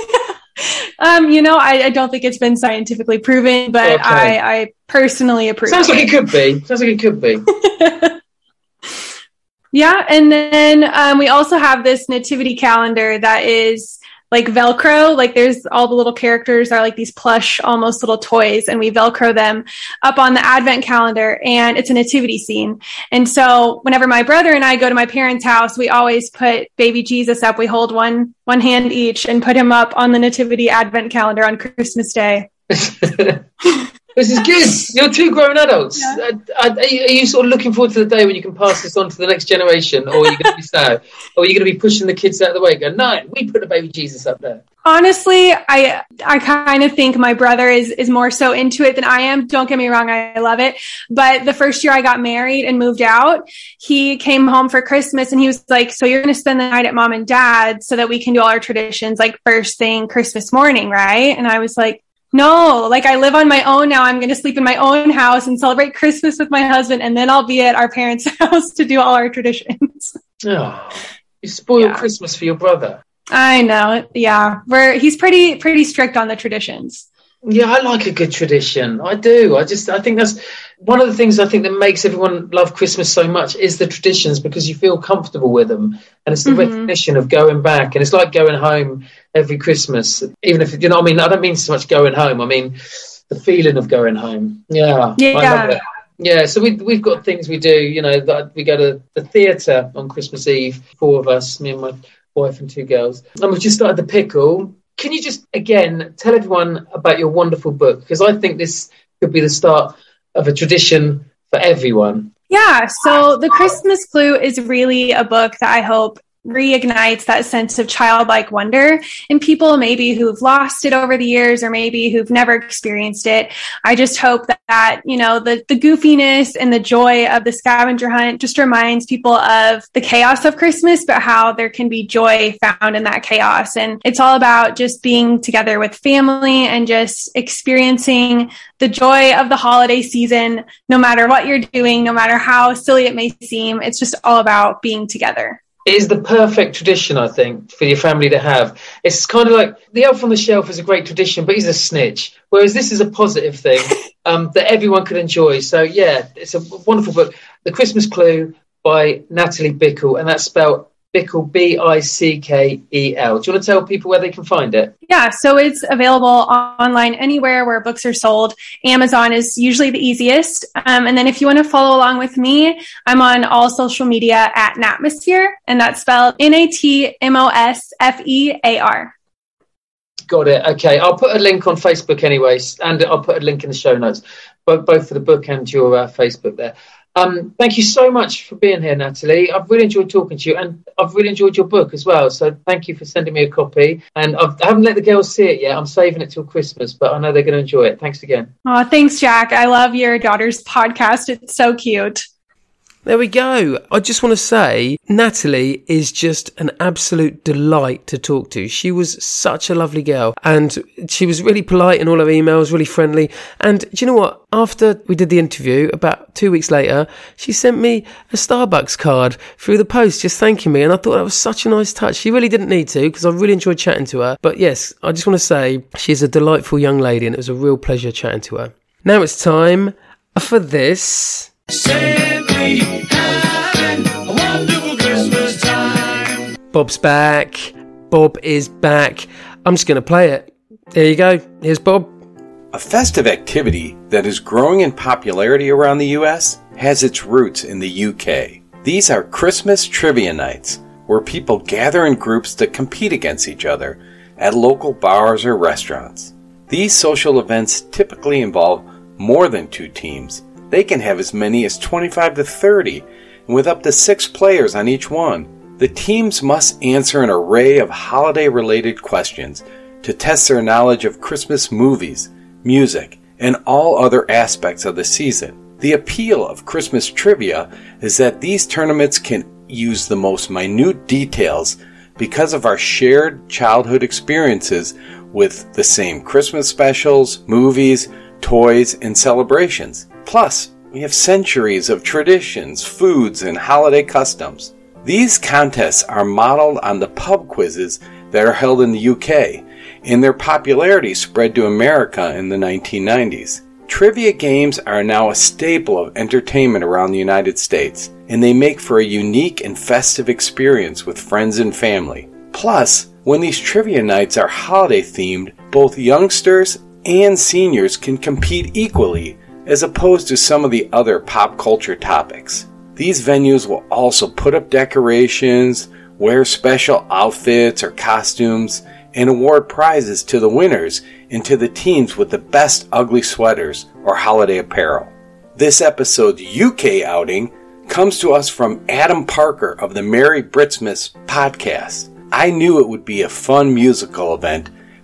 I don't think it's been scientifically proven, but okay. I personally approve. Sounds like it could be. Yeah, and then we also have this nativity calendar that is like Velcro. Like there's all the little characters are like these plush, almost little toys, and we Velcro them up on the Advent calendar, and it's a nativity scene. And so whenever my brother and I go to my parents' house, we always put baby Jesus up. We hold one hand each and put him up on the nativity Advent calendar on Christmas Day. This is good. You're two grown adults. Yeah. Are you sort of looking forward to the day when you can pass this on to the next generation, or are you going to be sad? Or are you going to be pushing the kids out of the way and going, no, we put a baby Jesus up there? Honestly, I kind of think my brother is more so into it than I am. Don't get me wrong, I love it. But the first year I got married and moved out, he came home for Christmas and he was like, so you're going to spend the night at mom and dad so that we can do all our traditions like first thing Christmas morning, right? And I was like, no, like I live on my own now. I'm going to sleep in my own house and celebrate Christmas with my husband. And then I'll be at our parents' house to do all our traditions. Oh, you spoiled Christmas for your brother. I know. Yeah. He's pretty strict on the traditions. Yeah, I like a good tradition. I do. I think that's one of the things I think that makes everyone love Christmas so much is the traditions, because you feel comfortable with them. And it's the recognition of going back. And it's like going home every Christmas, even if, you know what I mean? I don't mean so much going home. I mean, the feeling of going home. Yeah. I love it. Yeah, so we've got things we do, you know, that we go to the theatre on Christmas Eve, 4 of us, me and my wife and 2 girls. And we've just started The Pickle. Can you just, again, tell everyone about your wonderful book? Because I think this could be the start of a tradition for everyone. Yeah, so The Christmas Clue is really a book that I hope reignites that sense of childlike wonder in people maybe who've lost it over the years or maybe who've never experienced it. I just hope that you know, the goofiness and the joy of the scavenger hunt just reminds people of the chaos of Christmas, but how there can be joy found in that chaos. And it's all about just being together with family and just experiencing the joy of the holiday season, no matter what you're doing, no matter how silly it may seem. It's just all about being together. It is the perfect tradition, I think, for your family to have. It's kind of like the Elf on the Shelf is a great tradition, but he's a snitch. Whereas this is a positive thing that everyone could enjoy. So, yeah, it's a wonderful book. The Christmas Clue by Natalie Bickle, and that's spelled Bickle, Bickel. Do you want to tell people where they can find it? Yeah, so it's available online anywhere where books are sold. Amazon is usually the easiest. And then if you want to follow along with me, I'm on all social media at Natmosphere, and that's spelled Natmosfear. Got it. Okay, I'll put a link on Facebook anyways, and I'll put a link in the show notes, both for the book and your Facebook there. Thank you so much for being here, Natalie. I've really enjoyed talking to you, and I've really enjoyed your book as well. So thank you for sending me a copy. And I haven't let the girls see it yet. I'm saving it till Christmas, but I know they're going to enjoy it. Thanks again. Oh, thanks, Jack. I love your daughter's podcast. It's so cute. There we go. I just want to say, Natalie is just an absolute delight to talk to. She was such a lovely girl, and she was really polite in all her emails, really friendly. And do you know what? After we did the interview, about 2 weeks later, she sent me a Starbucks card through the post just thanking me. And I thought that was such a nice touch. She really didn't need to, because I really enjoyed chatting to her. But yes, I just want to say she's a delightful young lady, and it was a real pleasure chatting to her. Now it's time for this. Simply having a wonderful Christmas time. Bob's back. Bob is back. I'm just going to play it. There you go. Here's Bob. A festive activity that is growing in popularity around the U.S. has its roots in the UK. These are Christmas trivia nights, where people gather in groups to compete against each other at local bars or restaurants. These social events typically involve more than 2 teams. They can have as many as 25 to 30, and with up to 6 players on each one. The teams must answer an array of holiday-related questions to test their knowledge of Christmas movies, music, and all other aspects of the season. The appeal of Christmas trivia is that these tournaments can use the most minute details because of our shared childhood experiences with the same Christmas specials, movies, toys, and celebrations. Plus, we have centuries of traditions, foods, and holiday customs. These contests are modeled on the pub quizzes that are held in the UK, and their popularity spread to America in the 1990s. Trivia games are now a staple of entertainment around the United States, and they make for a unique and festive experience with friends and family. Plus, when these trivia nights are holiday themed, both youngsters and seniors can compete equally, as opposed to some of the other pop culture topics. These venues will also put up decorations, wear special outfits or costumes, and award prizes to the winners and to the teams with the best ugly sweaters or holiday apparel. This episode's UK outing comes to us from Adam Parker of the Merry Britsmas podcast. I knew it would be a fun musical event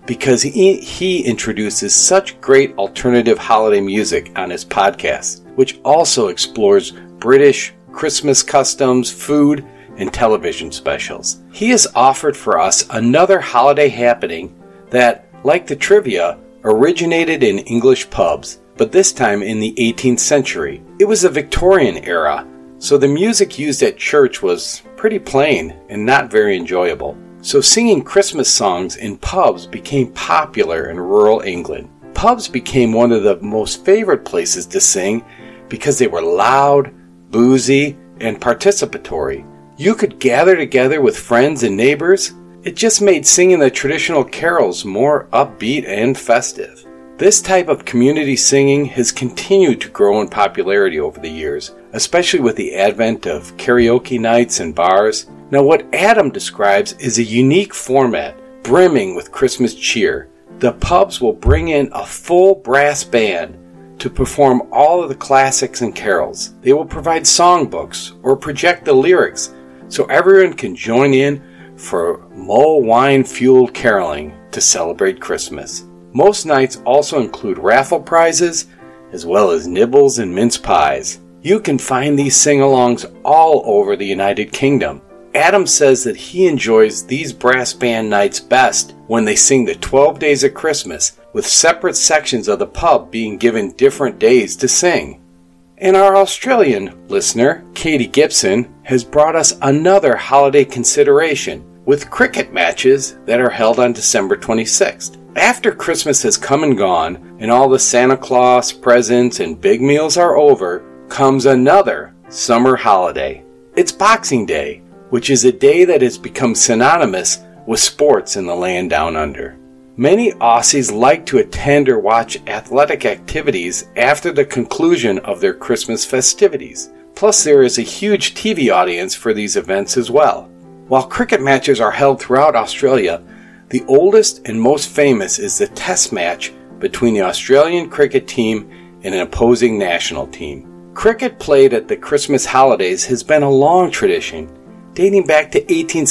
because he introduces such great alternative holiday music on his podcast, which also explores British Christmas customs, food, and television specials. He has offered for us another holiday happening that, like the trivia, originated in English pubs, but this time in the 18th century. It was the Victorian era, so the music used at church was pretty plain and not very enjoyable. So singing Christmas songs in pubs became popular in rural England. Pubs became one of the most favorite places to sing because they were loud, boozy, and participatory. You could gather together with friends and neighbors. It just made singing the traditional carols more upbeat and festive. This type of community singing has continued to grow in popularity over the years, especially with the advent of karaoke nights and bars. Now, what Adam describes is a unique format brimming with Christmas cheer. The pubs will bring in a full brass band to perform all of the classics and carols. They will provide songbooks or project the lyrics so everyone can join in for mull wine-fueled caroling to celebrate Christmas. Most nights also include raffle prizes as well as nibbles and mince pies. You can find these sing-alongs all over the United Kingdom. Adam says that he enjoys these brass band nights best when they sing the 12 Days of Christmas, with separate sections of the pub being given different days to sing. And our Australian listener, Katie Gibson, has brought us another holiday consideration with cricket matches that are held on December 26th. After Christmas has come and gone and all the Santa Claus presents and big meals are over, comes another summer holiday. It's Boxing Day, which is a day that has become synonymous with sports in the land down under. Many Aussies like to attend or watch athletic activities after the conclusion of their Christmas festivities. Plus, there is a huge TV audience for these events as well. While cricket matches are held throughout Australia, the oldest and most famous is the Test match between the Australian cricket team and an opposing national team. Cricket played at the Christmas holidays has been a long tradition, dating back to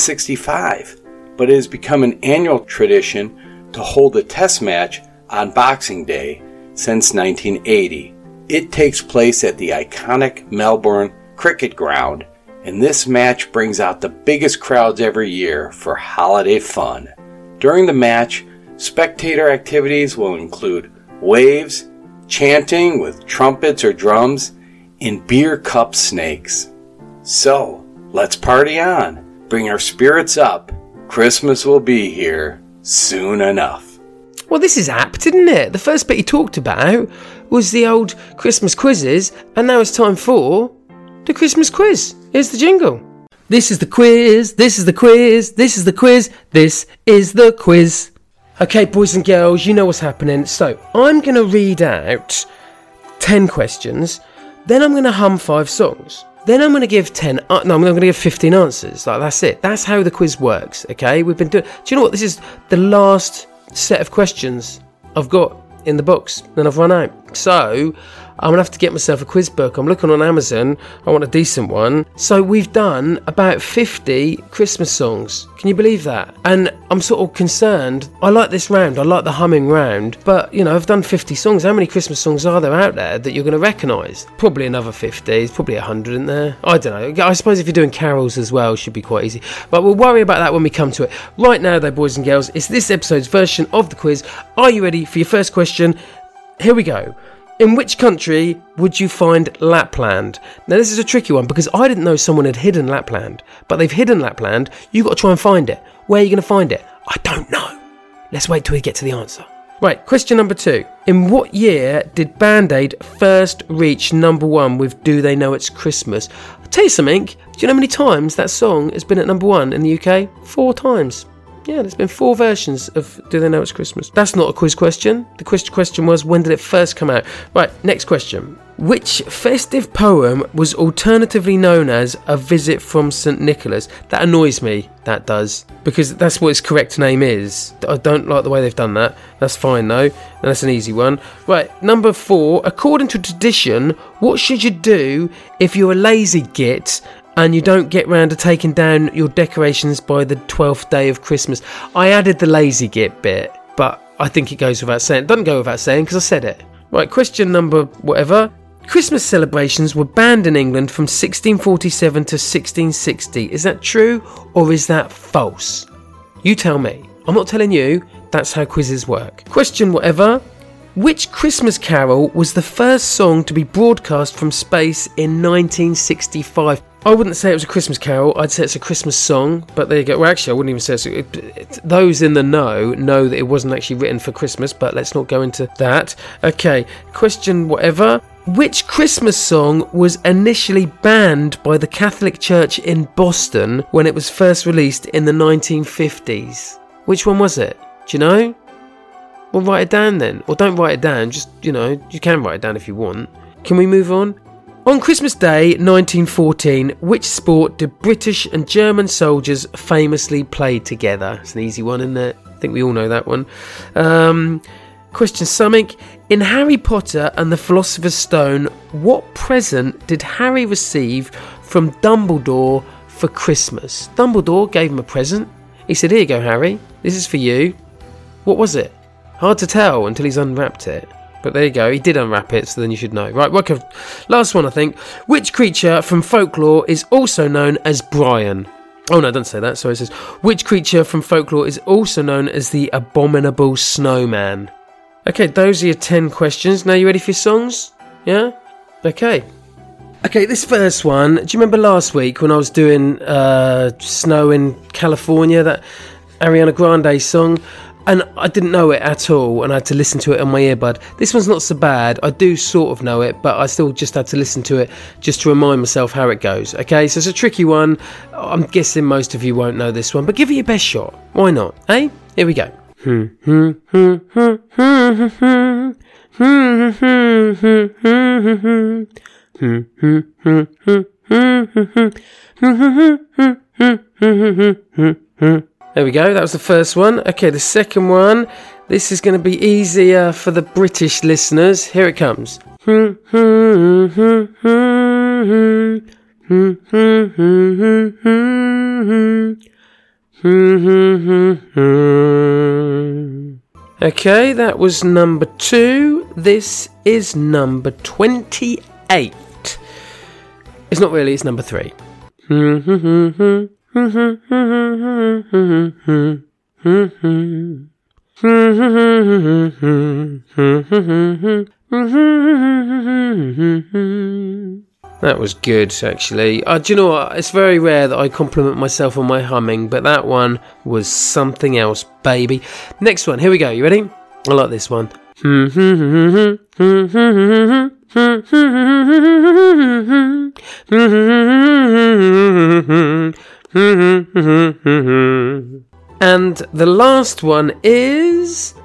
1865, but it has become an annual tradition to hold the Test match on Boxing Day since 1980. It takes place at the iconic Melbourne Cricket Ground, and this match brings out the biggest crowds every year for holiday fun. During the match, spectator activities will include waves, chanting with trumpets or drums, and beer cup snakes. So, let's party on. Bring our spirits up. Christmas will be here soon enough. Well, this is apt, isn't it? The first bit he talked about was the old Christmas quizzes, and now it's time for the Christmas quiz. Here's the jingle. This is the quiz, this is the quiz, this is the quiz, this is the quiz. Okay, boys and girls, you know what's happening. So, I'm going to read out 10 questions, then I'm going to hum 5 songs. Then I'm going to give 15 answers. Like, that's it. That's how the quiz works, okay? We've been doing... Do you know what? This is the last set of questions I've got in the box. Then I've run out. So, I'm going to have to get myself a quiz book. I'm looking on Amazon. I want a decent one. So, we've done about 50 Christmas songs. Can you believe that? And I'm sort of concerned. I like this round. I like the humming round. But, you know, I've done 50 songs. How many Christmas songs are there out there that you're going to recognise? Probably another 50. There's probably 100 in there. I don't know. I suppose if you're doing carols as well, it should be quite easy. But we'll worry about that when we come to it. Right now, though, boys and girls, it's this episode's version of the quiz. Are you ready for your first question? Here we go. In which country would you find Lapland? Now, this is a tricky one because I didn't know someone had hidden Lapland. But they've hidden Lapland. You've got to try and find it. Where are you going to find it? I don't know. Let's wait till we get to the answer. Right, question number 2. In what year did Band Aid first reach number 1 with Do They Know It's Christmas? I'll tell you something. Do you know how many times that song has been at number 1 in the UK? 4 times. Yeah, there's been 4 versions of Do They Know It's Christmas. That's not a quiz question. The question was, when did it first come out? Right, next question. Which festive poem was alternatively known as A Visit from St. Nicholas? That annoys me, that does, because that's what its correct name is. I don't like the way they've done that. That's fine, though, and that's an easy one. Right, number 4. According to tradition, what should you do if you're a lazy git and you don't get round to taking down your decorations by the 12th day of Christmas? I added the lazy git bit. but I think it goes without saying. It doesn't go without saying because I said it. Right, question number whatever. Christmas celebrations were banned in England from 1647 to 1660. Is that true or is that false? You tell me. I'm not telling you. That's how quizzes work. Question whatever. Which Christmas carol was the first song to be broadcast from space in 1965? I wouldn't say it was a Christmas carol. I'd say it's a Christmas song. But there you go. Well, actually, I wouldn't even say those in the know that it wasn't actually written for Christmas. But let's not go into that. Okay. Question whatever. Which Christmas song was initially banned by the Catholic Church in Boston when it was first released in the 1950s? Which one was it? Do you know? Well, write it down then. Or don't write it down. Just, you can write it down if you want. Can we move on? On Christmas Day 1914, which sport did British and German soldiers famously play together? It's an easy one, isn't it? I think we all know that one. Question something. In Harry Potter and the Philosopher's Stone, what present did Harry receive from Dumbledore for Christmas? Dumbledore gave him a present. He said, here you go, Harry. This is for you. What was it? Hard to tell until he's unwrapped it. But there you go. He did unwrap it, so then you should know. Right, okay. Last one, I think. Which creature from folklore is also known as Brian? Oh, no, don't say that. Sorry, it says, which creature from folklore is also known as the abominable snowman? Okay, those are your 10 questions. Now you ready for your songs? Yeah? Okay. Okay, this first one. Do you remember last week when I was doing Snow in California, that Ariana Grande song? And I didn't know it at all, and I had to listen to it on my earbud. This one's not so bad. I do sort of know it, but I still just had to listen to it just to remind myself how it goes. Okay, so it's a tricky one. I'm guessing most of you won't know this one, but give it your best shot. Why not? Hey? Here we go. There we go, that was the first one. Okay, the second one. This is going to be easier for the British listeners. Here it comes. Okay, that was number 2. This is number 28. It's not really, it's number 3. That was good, actually. Do you know what? It's very rare that I compliment myself on my humming, but that one was something else, baby. Next one, here we go. You ready? I like this one. And the last one is...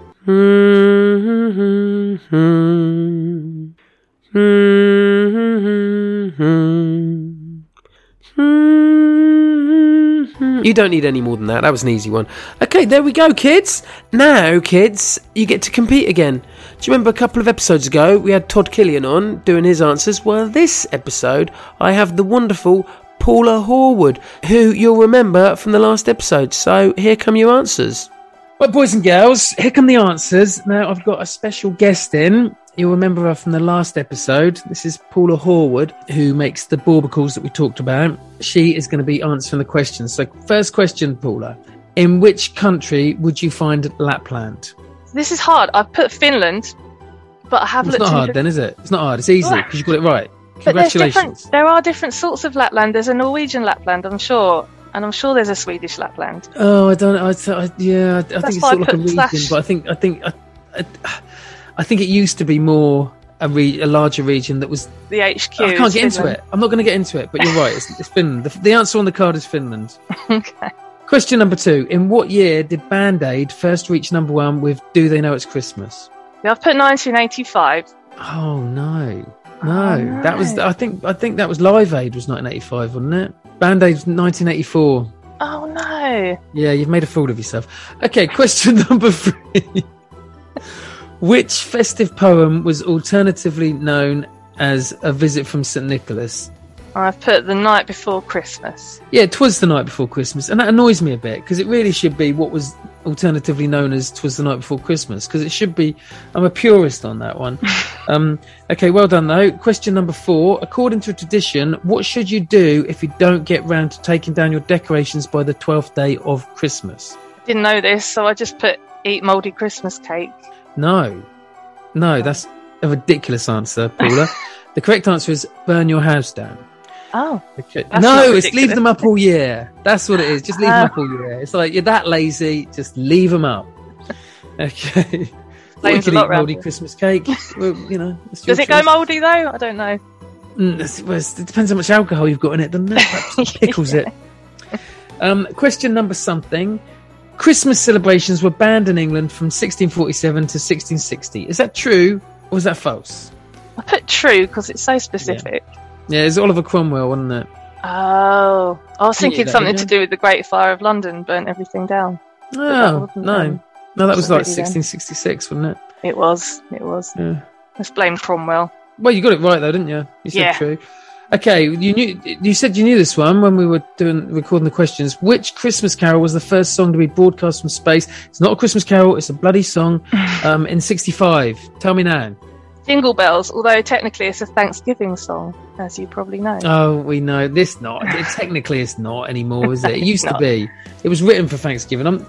You don't need any more than that. That was an easy one. Okay, there we go, kids. Now, kids, you get to compete again. Do you remember a couple of episodes ago we had Todd Killian on doing his answers? Well, this episode I have the wonderful Paula Horwood, who you'll remember from the last episode. So here come your answers. Right, boys and girls, here come the answers. Now I've got a special guest in. You'll remember her from the last episode. This is Paula Horwood, who makes the Borbicles that we talked about. She is going to be answering the questions. So first question, Paula. In which country would you find Lapland? This is hard. I've put Finland, but I have looked into... It's not hard then, is it? It's not hard. It's easy because you got it right. But Congratulations. there are different sorts of Lapland. There's a Norwegian Lapland, I'm sure. And I'm sure there's a Swedish Lapland. Oh, I don't know. I think it's sort of like a region, but I think it used to be more a larger region that was... The HQ. I can't get into it. I'm not going to get into it, but you're right. It's Finland. The answer on the card is Finland. Okay. Question number 2. In what year did Band-Aid first reach number 1 with Do They Know It's Christmas? Yeah, I've put 1985. Oh, no. No, that was... I think that was Live Aid was 1985, wasn't it? Band-Aid was 1984. Oh, no. Yeah, you've made a fool of yourself. Okay, question number 3. Which festive poem was alternatively known as A Visit from St. Nicholas? I've put The Night Before Christmas. Yeah, 'twas The Night Before Christmas, and that annoys me a bit, because it really should be what was alternatively known as 'Twas the Night Before Christmas, because it should be. I'm a purist on that one. Okay, well done though. Question number 4. According to tradition, what should you do if you don't get round to taking down your decorations by the 12th day of Christmas? I didn't know this, so I just put eat mouldy Christmas cake. No, that's a ridiculous answer, Paula. The correct answer is burn your house down. Oh. Okay. No, it's leave them up all year. That's what it is. Just leave them up all year. It's like, you're that lazy, just leave them up. Okay. You could eat mouldy Christmas cake. Well, Does it go mouldy though? I don't know. It depends how much alcohol you've got in it, doesn't it? Perhaps pickles it. Question number something. Christmas celebrations were banned in England from 1647 to 1660. Is that true or is that false? I put true because it's so specific. Yeah, it's Oliver Cromwell, wasn't it? Oh, I was thinking something to do with the Great Fire of London, burnt everything down. Oh, no, that was like 1666, wasn't it? It was. Yeah. Let's blame Cromwell. Well, you got it right though, didn't you? You said Yeah. true. Okay, you said you knew this one when we were recording the questions. Which Christmas carol was the first song to be broadcast from space? It's not a Christmas carol, it's a bloody song. In 65. Tell me now. Jingle Bells, although technically it's a Thanksgiving song, as you probably know. Oh, we know. Technically it's not anymore, is it? It used to be. It was written for Thanksgiving.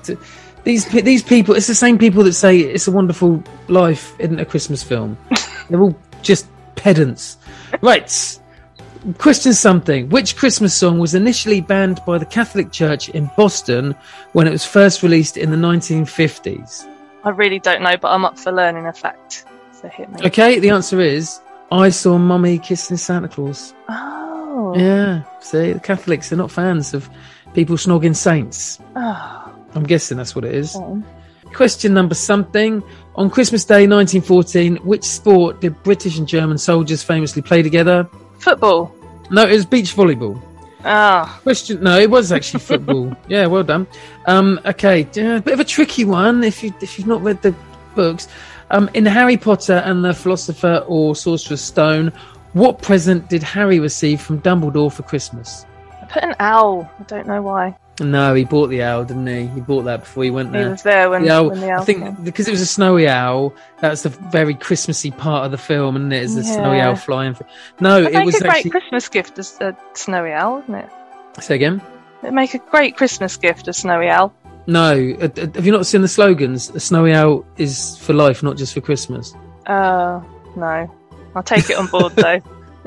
These people, it's the same people that say It's a Wonderful Life isn't a Christmas film. They're all just pedants. Right. Question something. Which Christmas song was initially banned by the Catholic Church in Boston when it was first released in the 1950s? I really don't know, but I'm up for learning a fact. So hit me. Okay, the answer is I Saw Mummy Kissing Santa Claus. Oh. Yeah, see, the Catholics, they're not fans of people snogging saints. Oh. I'm guessing that's what it is. Question number something. On Christmas Day 1914, which sport did British and German soldiers famously play together? Football. No, it was beach volleyball. Question. No, it was actually football. Yeah, well done. Okay, a bit of a tricky one if you've not read the books. In Harry Potter and the Philosopher or Sorcerer's Stone, what present did Harry receive from Dumbledore for Christmas? I put an owl. I don't know why. No, he bought the owl, didn't he? He bought that before he went there. He was there when the owl I think came. because it was a snowy owl, that's the very Christmassy part of the film, isn't it? Is the snowy owl flying? No, It'd it was make a great actually. Christmas gift as a snowy owl, wouldn't it? Say again? It'd make a great Christmas gift, a snowy owl. No, have you not seen the slogans? A snowy owl is for life, not just for Christmas. No. I'll take it on board though.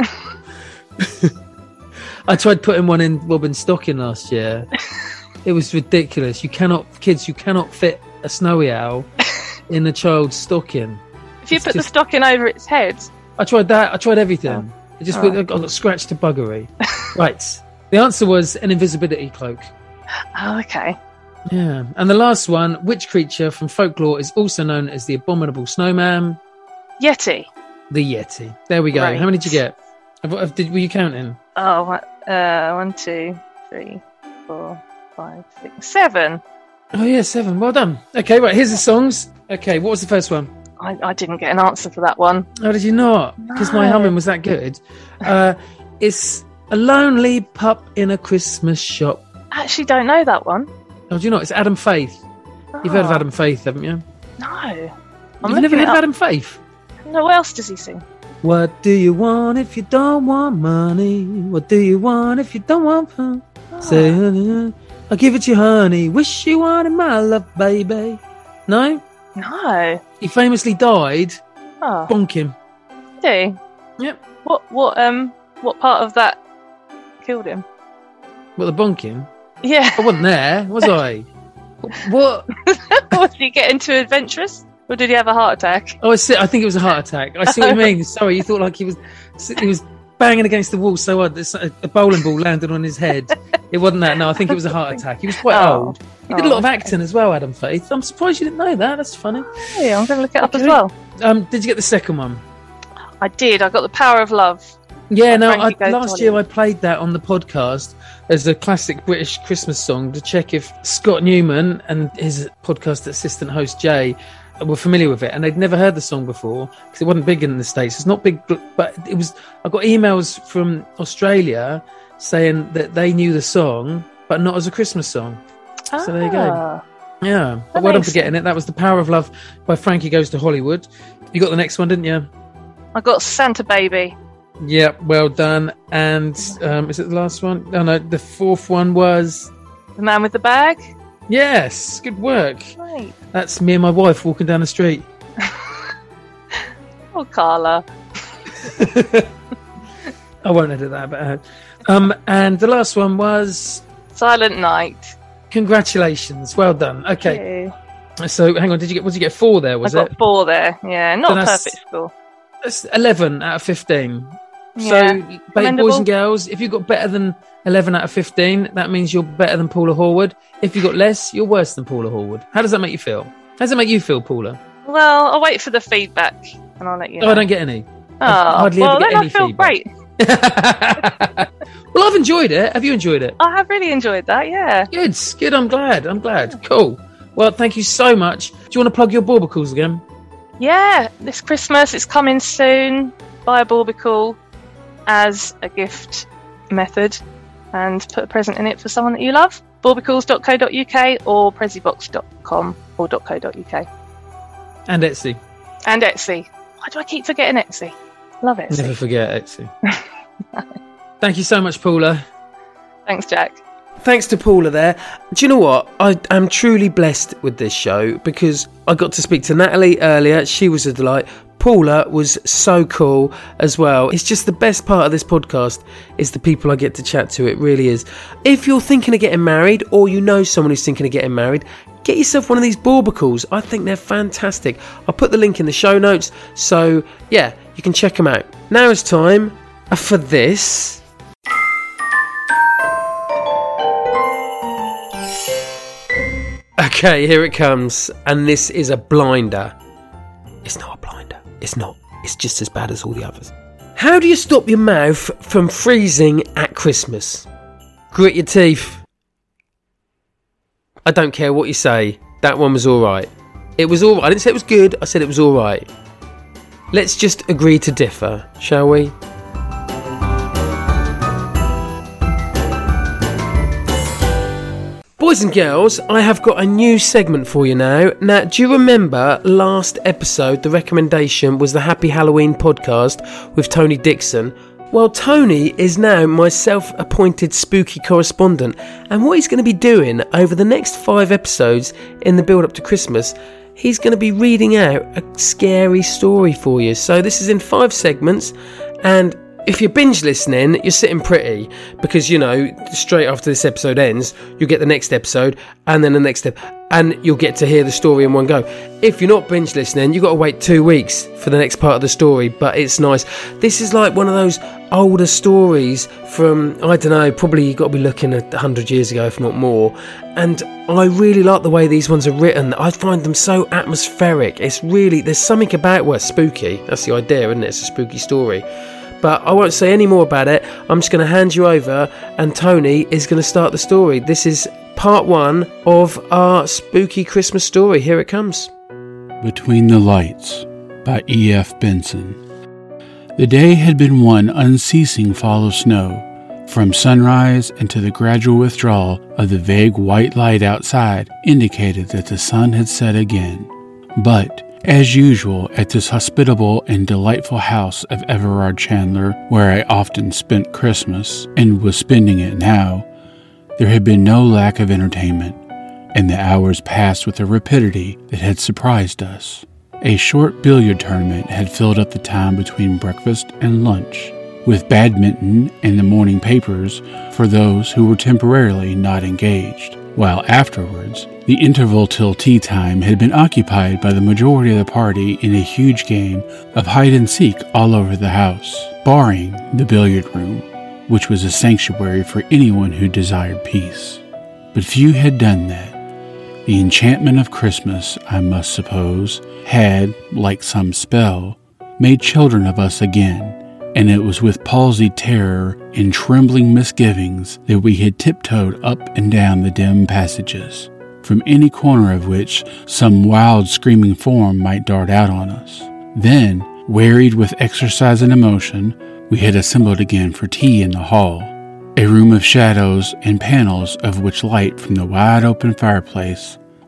I tried putting one in Robin's stocking last year. It was ridiculous. You cannot fit a snowy owl in a child's stocking. If you put the stocking over its head. I tried that. I tried everything. I got scratched to buggery. Right. The answer was an invisibility cloak. Oh, okay. Yeah. And the last one, which creature from folklore is also known as the abominable snowman? Yeti. The Yeti. There we go. Right. How many did you get? Were you counting? Oh, 1, 2, 3, 4, 5, 6, 7. Oh yeah, 7. Well done. Okay, right. Here's the songs. Okay, what was the first one? I didn't get an answer for that one. Oh, did you not? Because my humming was that good. It's a lonely pup in a Christmas shop. I actually don't know that one. Oh, do you not? It's Adam Faith. You've heard of Adam Faith, haven't you? No. You've never heard of Adam Faith? No, what else does he sing? What do you want if you don't want money? What do you want if you don't want fun? Say, I'll give it you, honey. Wish you wanted my love, baby. No? No. He famously died bonking. Did he? Yep. What part of that killed him? What, the bonking? Yeah. I wasn't there, was I? What? Was he getting too adventurous? Or did he have a heart attack? Oh, I think it was a heart attack. I see what you mean. Sorry, you thought like he was banging against the wall so hard that a bowling ball landed on his head. It wasn't that. No, I think it was a heart attack. He was quite old. He did a lot of acting as well, Adam Faith. I'm surprised you didn't know that. That's funny. Yeah, I'm going to look it up as well. Did you get the second one? I did. I got The Power of Love. Yeah, no. Last year I played that on the podcast as a classic British Christmas song to check if Scott Newman and his podcast assistant host Jay were familiar with it, and they'd never heard the song before because it wasn't big in the States. It's not big, but it was. I got emails from Australia saying that they knew the song, but not as a Christmas song. So there you go. Yeah. Well done for getting it. That was The Power of Love by Frankie Goes to Hollywood. You got the next one, didn't you? I got Santa Baby. Yep, well done. And is it the last one? Oh, no, the fourth one was... The Man with the Bag? Yes, good work. Right. That's me and my wife walking down the street. Oh, Carla. I won't edit that bit out. And the last one was... Silent Night. Congratulations, well done. Okay. So, hang on, did you get 4 there, was it? I got 4 there, yeah. Not a perfect score. That's 11 out of 15. Yeah. So, boys and girls, if you got better than 11 out of 15, that means you're better than Paula Horwood. If you got less, you're worse than Paula Horwood. How does that make you feel? How does that make you feel, Paula? Well, I'll wait for the feedback and I'll let you know. Oh, I don't get any. Oh, I hardly well, ever get then any I feel feedback. Great. Well, I've enjoyed it. Have you enjoyed it? I have really enjoyed that, yeah. Good. I'm glad. Cool. Well, thank you so much. Do you want to plug your Borbicles again? Yeah, this Christmas, it's coming soon. Buy a Borbicle as a gift method and put a present in it for someone that you love. Borbicles.co.uk or prezzybox.com or .co.uk. And Etsy. Why do I keep forgetting Etsy? Love Etsy. Never forget Etsy. Thank you so much, Paula. Thanks, Jack. Thanks to Paula there. Do you know what? I am truly blessed with this show because I got to speak to Natalie earlier. She was a delight. Paula was so cool as well. It's just the best part of this podcast is the people I get to chat to. It really is. If you're thinking of getting married or you know someone who's thinking of getting married, get yourself one of these Borbicles. I think they're fantastic. I'll put the link in the show notes. So, yeah, you can check them out. Now it's time for this. Okay, here it comes. And this is a blinder. It's not a blinder. It's not. It's just as bad as all the others. How do you stop your mouth from freezing at Christmas? Grit your teeth. I don't care what you say. That one was alright. It was alright. I didn't say it was good. I said it was alright. Let's just agree to differ, shall we? Boys and girls, I have got a new segment for you now. Now, do you remember last episode, the recommendation was the Happy Halloween podcast with Tony Dixon? Well, Tony is now my self-appointed spooky correspondent, and what he's going to be doing over the next 5 episodes in the build-up to Christmas, he's going to be reading out a scary story for you. So this is in 5 segments, and if you're binge listening, you're sitting pretty because, you know, straight after this episode ends, you'll get the next episode and then the next step, and you'll get to hear the story in one go. If you're not binge listening, you've got to wait 2 weeks for the next part of the story, but it's nice. This is like one of those older stories from, I don't know, probably you've got to be looking at 100 years ago, if not more. And I really like the way these ones are written. I find them so atmospheric. It's really, there's something about, well, spooky. That's the idea, isn't it? It's a spooky story. But I won't say any more about it. I'm just going to hand you over and Tony is going to start the story. This is part 1 of our spooky Christmas story. Here it comes. Between the Lights by E.F. Benson. The day had been one unceasing fall of snow. From sunrise until the gradual withdrawal of the vague white light outside indicated that the sun had set again. But as usual, at this hospitable and delightful house of Everard Chandler, where I often spent Christmas, and was spending it now, there had been no lack of entertainment, and the hours passed with a rapidity that had surprised us. A short billiard tournament had filled up the time between breakfast and lunch, with badminton and the morning papers for those who were temporarily not engaged, while afterwards, the interval till tea time had been occupied by the majority of the party in a huge game of hide-and-seek all over the house, barring the billiard room, which was a sanctuary for anyone who desired peace. But few had done that. The enchantment of Christmas, I must suppose, had, like some spell, made children of us again, and it was with palsied terror and trembling misgivings that we had tiptoed up and down the dim passages, from any corner of which some wild screaming form might dart out on us. Then, wearied with exercise and emotion, we had assembled again for tea in the hall, a room of shadows and panels of which light from the wide open fireplace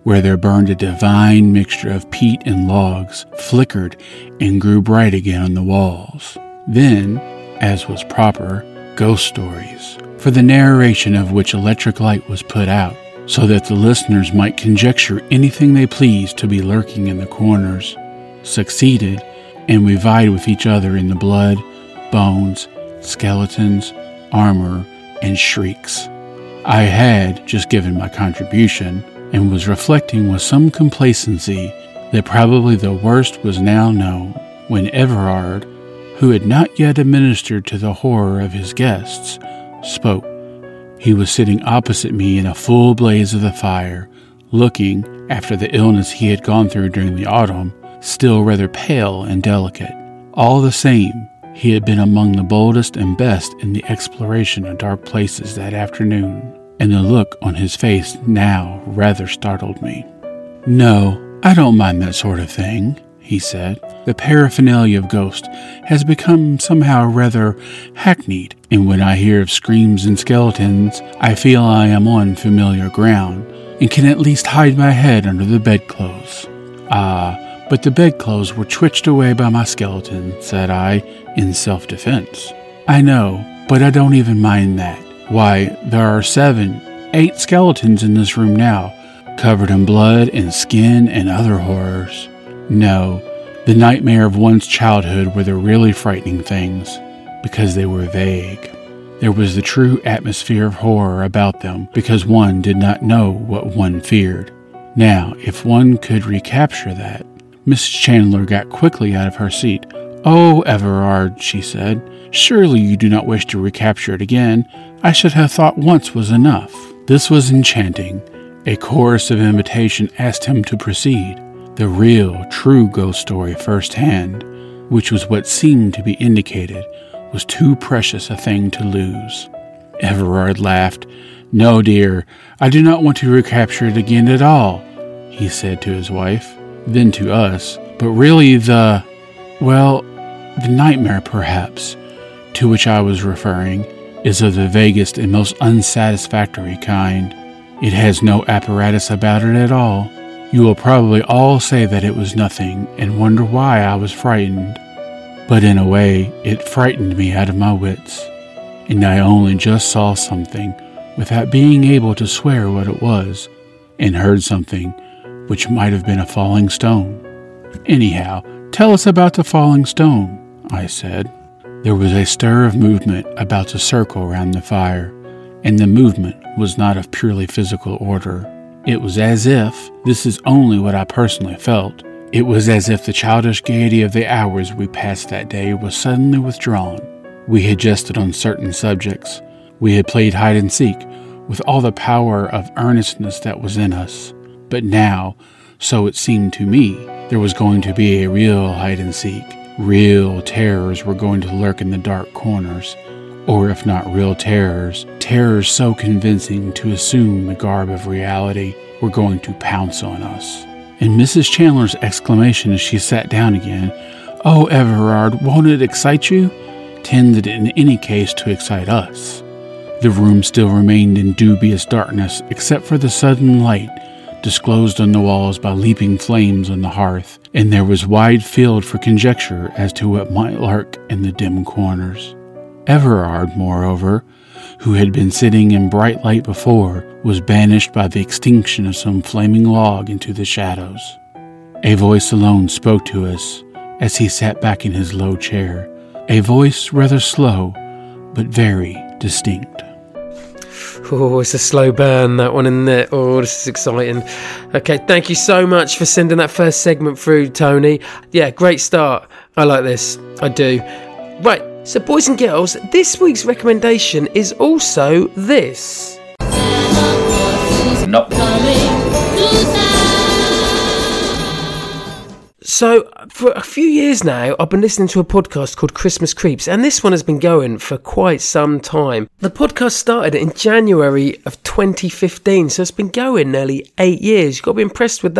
where there burned a divine mixture of peat and logs, flickered and grew bright again on the walls. Then, as was proper, ghost stories, for the narration of which electric light was put out, so that the listeners might conjecture anything they pleased to be lurking in the corners, succeeded, and we vied with each other in the blood, bones, skeletons, armor, and shrieks. I had just given my contribution, and was reflecting with some complacency that probably the worst was now known, when Everard, who had not yet administered to the horror of his guests, spoke. He was sitting opposite me in a full blaze of the fire, looking, after the illness he had gone through during the autumn, still rather pale and delicate. All the same, he had been among the boldest and best in the exploration of dark places that afternoon, and the look on his face now rather startled me. "No, I don't mind that sort of thing," he said. "The paraphernalia of ghosts has become somehow rather hackneyed, and when I hear of screams and skeletons, I feel I am on familiar ground, and can at least hide my head under the bedclothes." "Ah, but the bedclothes were twitched away by my skeleton," said I, in self-defense. "I know, but I don't even mind that. Why, there are 7, 8 skeletons in this room now, covered in blood and skin and other horrors. No, the nightmare of one's childhood were the really frightening things, because they were vague. There was the true atmosphere of horror about them, because one did not know what one feared. Now, if one could recapture that..." Mrs. Chandler got quickly out of her seat. "Oh, Everard," she said, "surely you do not wish to recapture it again. I should have thought once was enough." This was enchanting. A chorus of invitation asked him to proceed. The real, true ghost story firsthand, which was what seemed to be indicated, was too precious a thing to lose. Everard laughed. "No, dear, I do not want to recapture it again at all," he said to his wife, then to us. "But really the nightmare, perhaps, to which I was referring, is of the vaguest and most unsatisfactory kind. It has no apparatus about it at all. You will probably all say that it was nothing, and wonder why I was frightened. But in a way, it frightened me out of my wits, and I only just saw something, without being able to swear what it was, and heard something which might have been a falling stone." "Anyhow, tell us about the falling stone," I said. There was a stir of movement about to circle round the fire, and the movement was not of purely physical order. It was as if, this is only what I personally felt, it was as if the childish gaiety of the hours we passed that day was suddenly withdrawn. We had jested on certain subjects. We had played hide and seek with all the power of earnestness that was in us. But now, so it seemed to me, there was going to be a real hide and seek. Real terrors were going to lurk in the dark corners. Or if not real terrors, terrors so convincing to assume the garb of reality were going to pounce on us. And Mrs. Chandler's exclamation as she sat down again, "Oh, Everard, won't it excite you?" tended in any case to excite us. The room still remained in dubious darkness except for the sudden light disclosed on the walls by leaping flames on the hearth, and there was wide field for conjecture as to what might lurk in the dim corners. Everard, moreover, who had been sitting in bright light before, was banished by the extinction of some flaming log into the shadows. A voice alone spoke to us as he sat back in his low chair, a voice rather slow, but very distinct. Oh, it's a slow burn, that one, isn't it? Oh, this is exciting. Okay, thank you so much for sending that first segment through, Tony. Yeah, great start. I like this. I do. Right, so boys and girls, this week's recommendation is also this. Not So, for a few years now, I've been listening to a podcast called Christmas Creeps, and this one has been going for quite some time. The podcast started in January of 2015, so it's been going nearly 8 years. You've got to be impressed with that.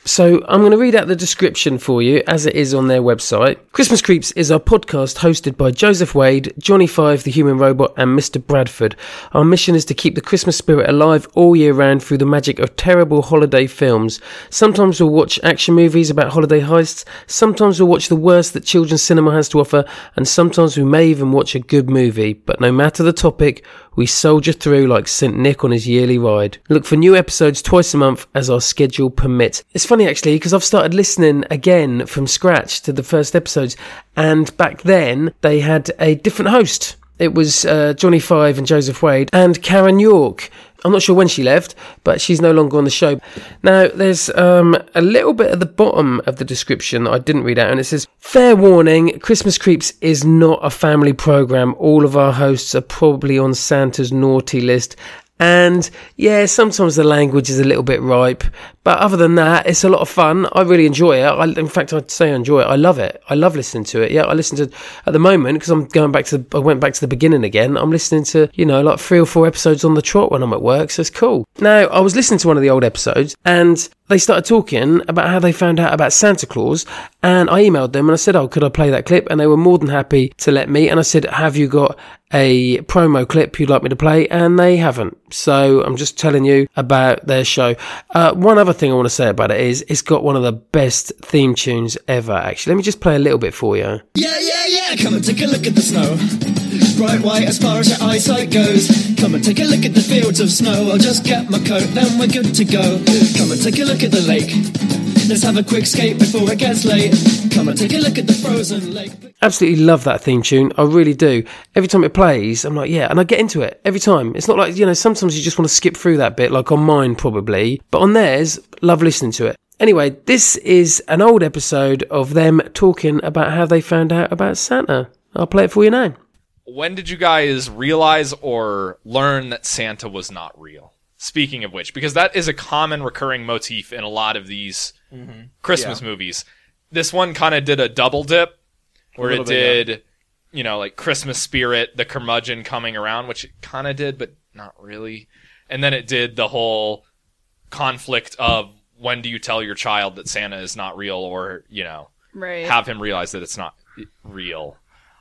So I'm going to read out the description for you as it is on their website. Christmas Creeps is our podcast hosted by Joseph Wade, Johnny Five, the Human Robot, and Mr. Bradford. Our mission is to keep the Christmas spirit alive all year round through the magic of terrible holiday films. Sometimes we'll watch action movies about holiday heists, sometimes we'll watch the worst that children's cinema has to offer, and sometimes we may even watch a good movie. But no matter the topic, we soldier through like St. Nick on his yearly ride. Look for new episodes twice a month as our schedule permits. It's funny actually, because I've started listening again from scratch to the first episodes, and back then they had a different host. It was Johnny Five and Joseph Wade and Karen York. I'm not sure when she left, but she's no longer on the show. Now, there's a little bit at the bottom of the description that I didn't read out, and it says, fair warning, Christmas Creeps is not a family program. All of our hosts are probably on Santa's naughty list. And yeah, sometimes the language is a little bit ripe, but other than that, it's a lot of fun. I really enjoy it. In fact, I'd say I enjoy it. I love it. I love listening to it. Yeah, I listen to at the moment because I went back to the beginning again. I'm listening to, like 3 or 4 episodes on the trot when I'm at work, so it's cool. Now, I was listening to one of the old episodes and they started talking about how they found out about Santa Claus, and I emailed them and I said, could I play that clip? And they were more than happy to let me. And I said, have you got a promo clip you'd like me to play? And they haven't. So I'm just telling you about their show. One other thing I want to say about it is it's got one of the best theme tunes ever, actually. Let me just play a little bit for you. Yeah, come and take a look at the snow. Bright white as far as your eyesight goes. Come and take a look at the fields of snow. I'll just get my coat, then we're good to go. Come and take a look at the lake. Let's have a quick skate before it gets late. Come and take a look at the frozen lake. Absolutely love that theme tune. I really do. Every time it plays, I'm like, yeah, and I get into it every time. It's not like, sometimes you just want to skip through that bit, like on mine probably, but on theirs, love listening to it. Anyway, this is an old episode of them talking about how they found out about Santa. I'll play it for you now. When did you guys realize or learn that Santa was not real? Speaking of which, because that is a common recurring motif in a lot of these Christmas movies. This one kind of did a double dip, where it did, like Christmas spirit, the curmudgeon coming around, which it kind of did, but not really. And then it did the whole conflict of when do you tell your child that Santa is not real, or, right. have him realize that it's not real.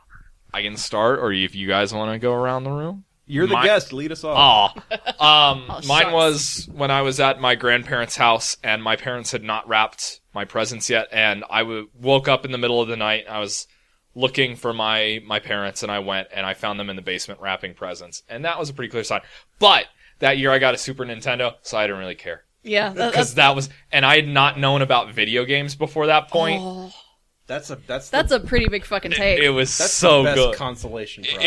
I can start, or if you guys want to go around the room. You're the guest. Lead us off. Mine was when I was at my grandparents' house, and my parents had not wrapped my presents yet, and I woke up in the middle of the night. I was looking for my parents, and I went, and I found them in the basement wrapping presents, and that was a pretty clear sign. But that year I got a Super Nintendo, so I didn't really care. Yeah. Because and I had not known about video games before that point. Oh. That's a pretty big fucking take. It was That's so the best good. Consolation prize.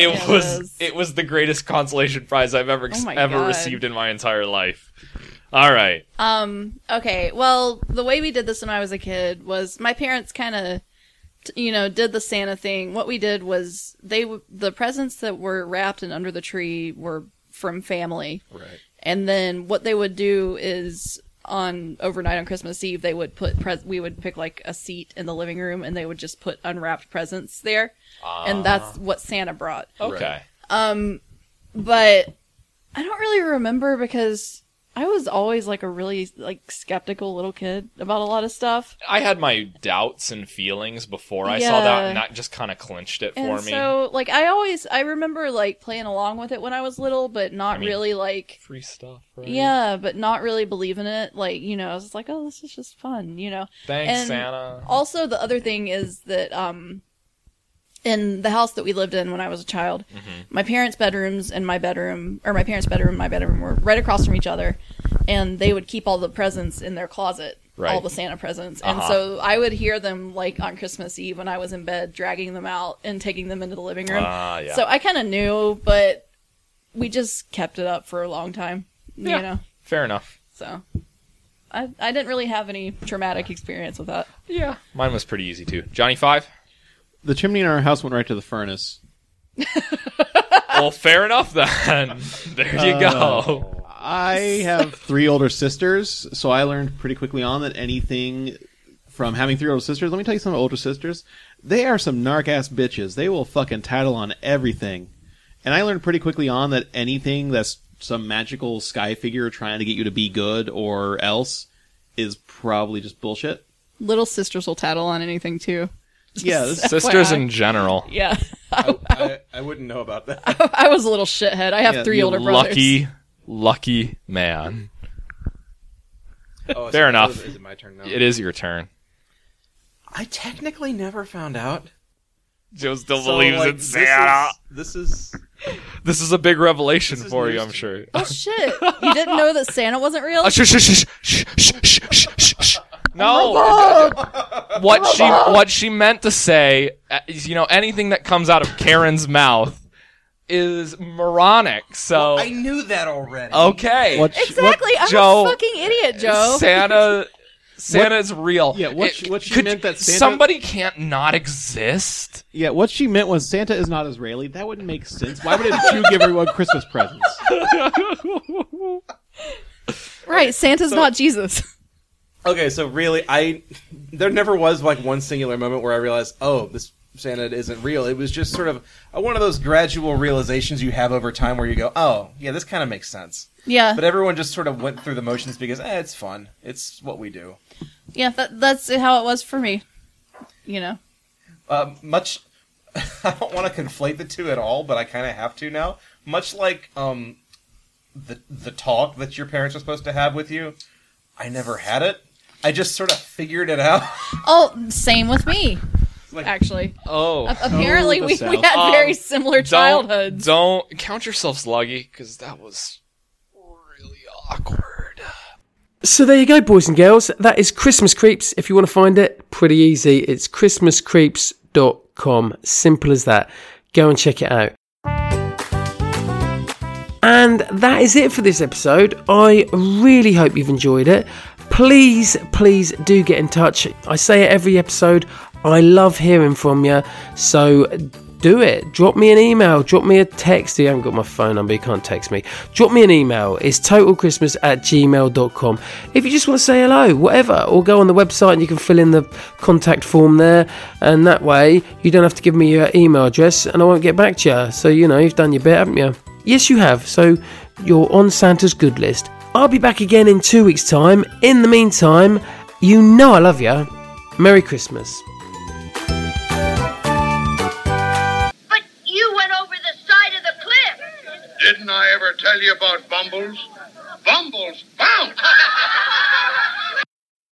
It was the greatest consolation prize I've ever received in my entire life. All right. Okay. Well, the way we did this when I was a kid was my parents kind of, did the Santa thing. What we did was the presents that were wrapped and under the tree were from family. Right. And then what they would do is overnight on Christmas Eve, they would we would pick like a seat in the living room, and they would just put unwrapped presents there, and that's what Santa brought. Okay. But I don't really remember because I was always like a really skeptical little kid about a lot of stuff. I had my doubts and feelings before I saw that, and that just kind of clinched it for me. So I remember playing along with it when I was little, but not really free stuff, right? Yeah, but not really believing it. I was like, oh, this is just fun, Thanks, and Santa. Also, the other thing is that in the house that we lived in when I was a child, my parents' bedrooms and my bedroom, or my parents' bedroom and my bedroom were right across from each other, and they would keep all the presents in their closet, all the Santa presents. And so I would hear them on Christmas Eve when I was in bed, dragging them out and taking them into the living room. Yeah. So I kind of knew, but we just kept it up for a long time, you know? Fair enough. So I didn't really have any traumatic experience with that. Yeah. Mine was pretty easy too. Johnny Five? The chimney in our house went right to the furnace. Well, fair enough then. There you go. I have 3 older sisters, so I learned pretty quickly on that anything from having 3 older sisters, let me tell you something, older sisters, they are some narc-ass bitches. They will fucking tattle on everything. And I learned pretty quickly on that anything that's some magical sky figure trying to get you to be good or else is probably just bullshit. Little sisters will tattle on anything too. Yeah, sisters in general. Yeah. I wouldn't know about that. I was a little shithead. I have 3 older brothers. Lucky man. Oh, Fair enough. Is it my turn now? It is your turn. I technically never found out. Joe still believes in Santa. This is a big revelation for you, I'm sure. Oh shit! You didn't know that Santa wasn't real? Shh. No. What she meant to say is, anything that comes out of Karen's mouth is moronic. So I knew that already. Okay. Exactly. I'm Joe, a fucking idiot, Joe. Santa's real. Yeah, what she meant that Santa... Somebody can't not exist. Yeah, what she meant was Santa is not Israeli. That wouldn't make sense. Why would a Jew give everyone Christmas presents? Right, Santa's not Jesus. Okay, so really, there never was like one singular moment where I realized, oh, this Santa isn't real. It was just sort of one of those gradual realizations you have over time where you go, oh, yeah, this kind of makes sense. Yeah. But everyone just sort of went through the motions because, it's fun. It's what we do. Yeah, that's how it was for me. Much. I don't want to conflate the two at all, but I kind of have to now. Much like the talk that your parents are supposed to have with you, I never had it. I just sort of figured it out. Oh, same with me. Actually. Oh. Apparently, we had very similar childhoods. Don't count yourself sluggy, because that was really awkward. So there you go, boys and girls. That is Christmas Creeps. If you want to find it, pretty easy. It's christmascreeps.com. Simple as that. Go and check it out. And that is it for this episode. I really hope you've enjoyed it. Please do get in touch. I say it every episode. I love hearing from you. So do it. Drop me an email. Drop me a text. You haven't got my phone number. You can't text me. Drop me an email. It's totalchristmas@gmail.com. If you just want to say hello, whatever, or go on the website and you can fill in the contact form there. And that way you don't have to give me your email address and I won't get back to you. So, you've done your bit, haven't you? Yes, you have. So you're on Santa's good list. I'll be back again in 2 weeks' time. In the meantime, I love you. Merry Christmas. But you went over the side of the cliff. Didn't I ever tell you about Bumbles? Bumbles bounce!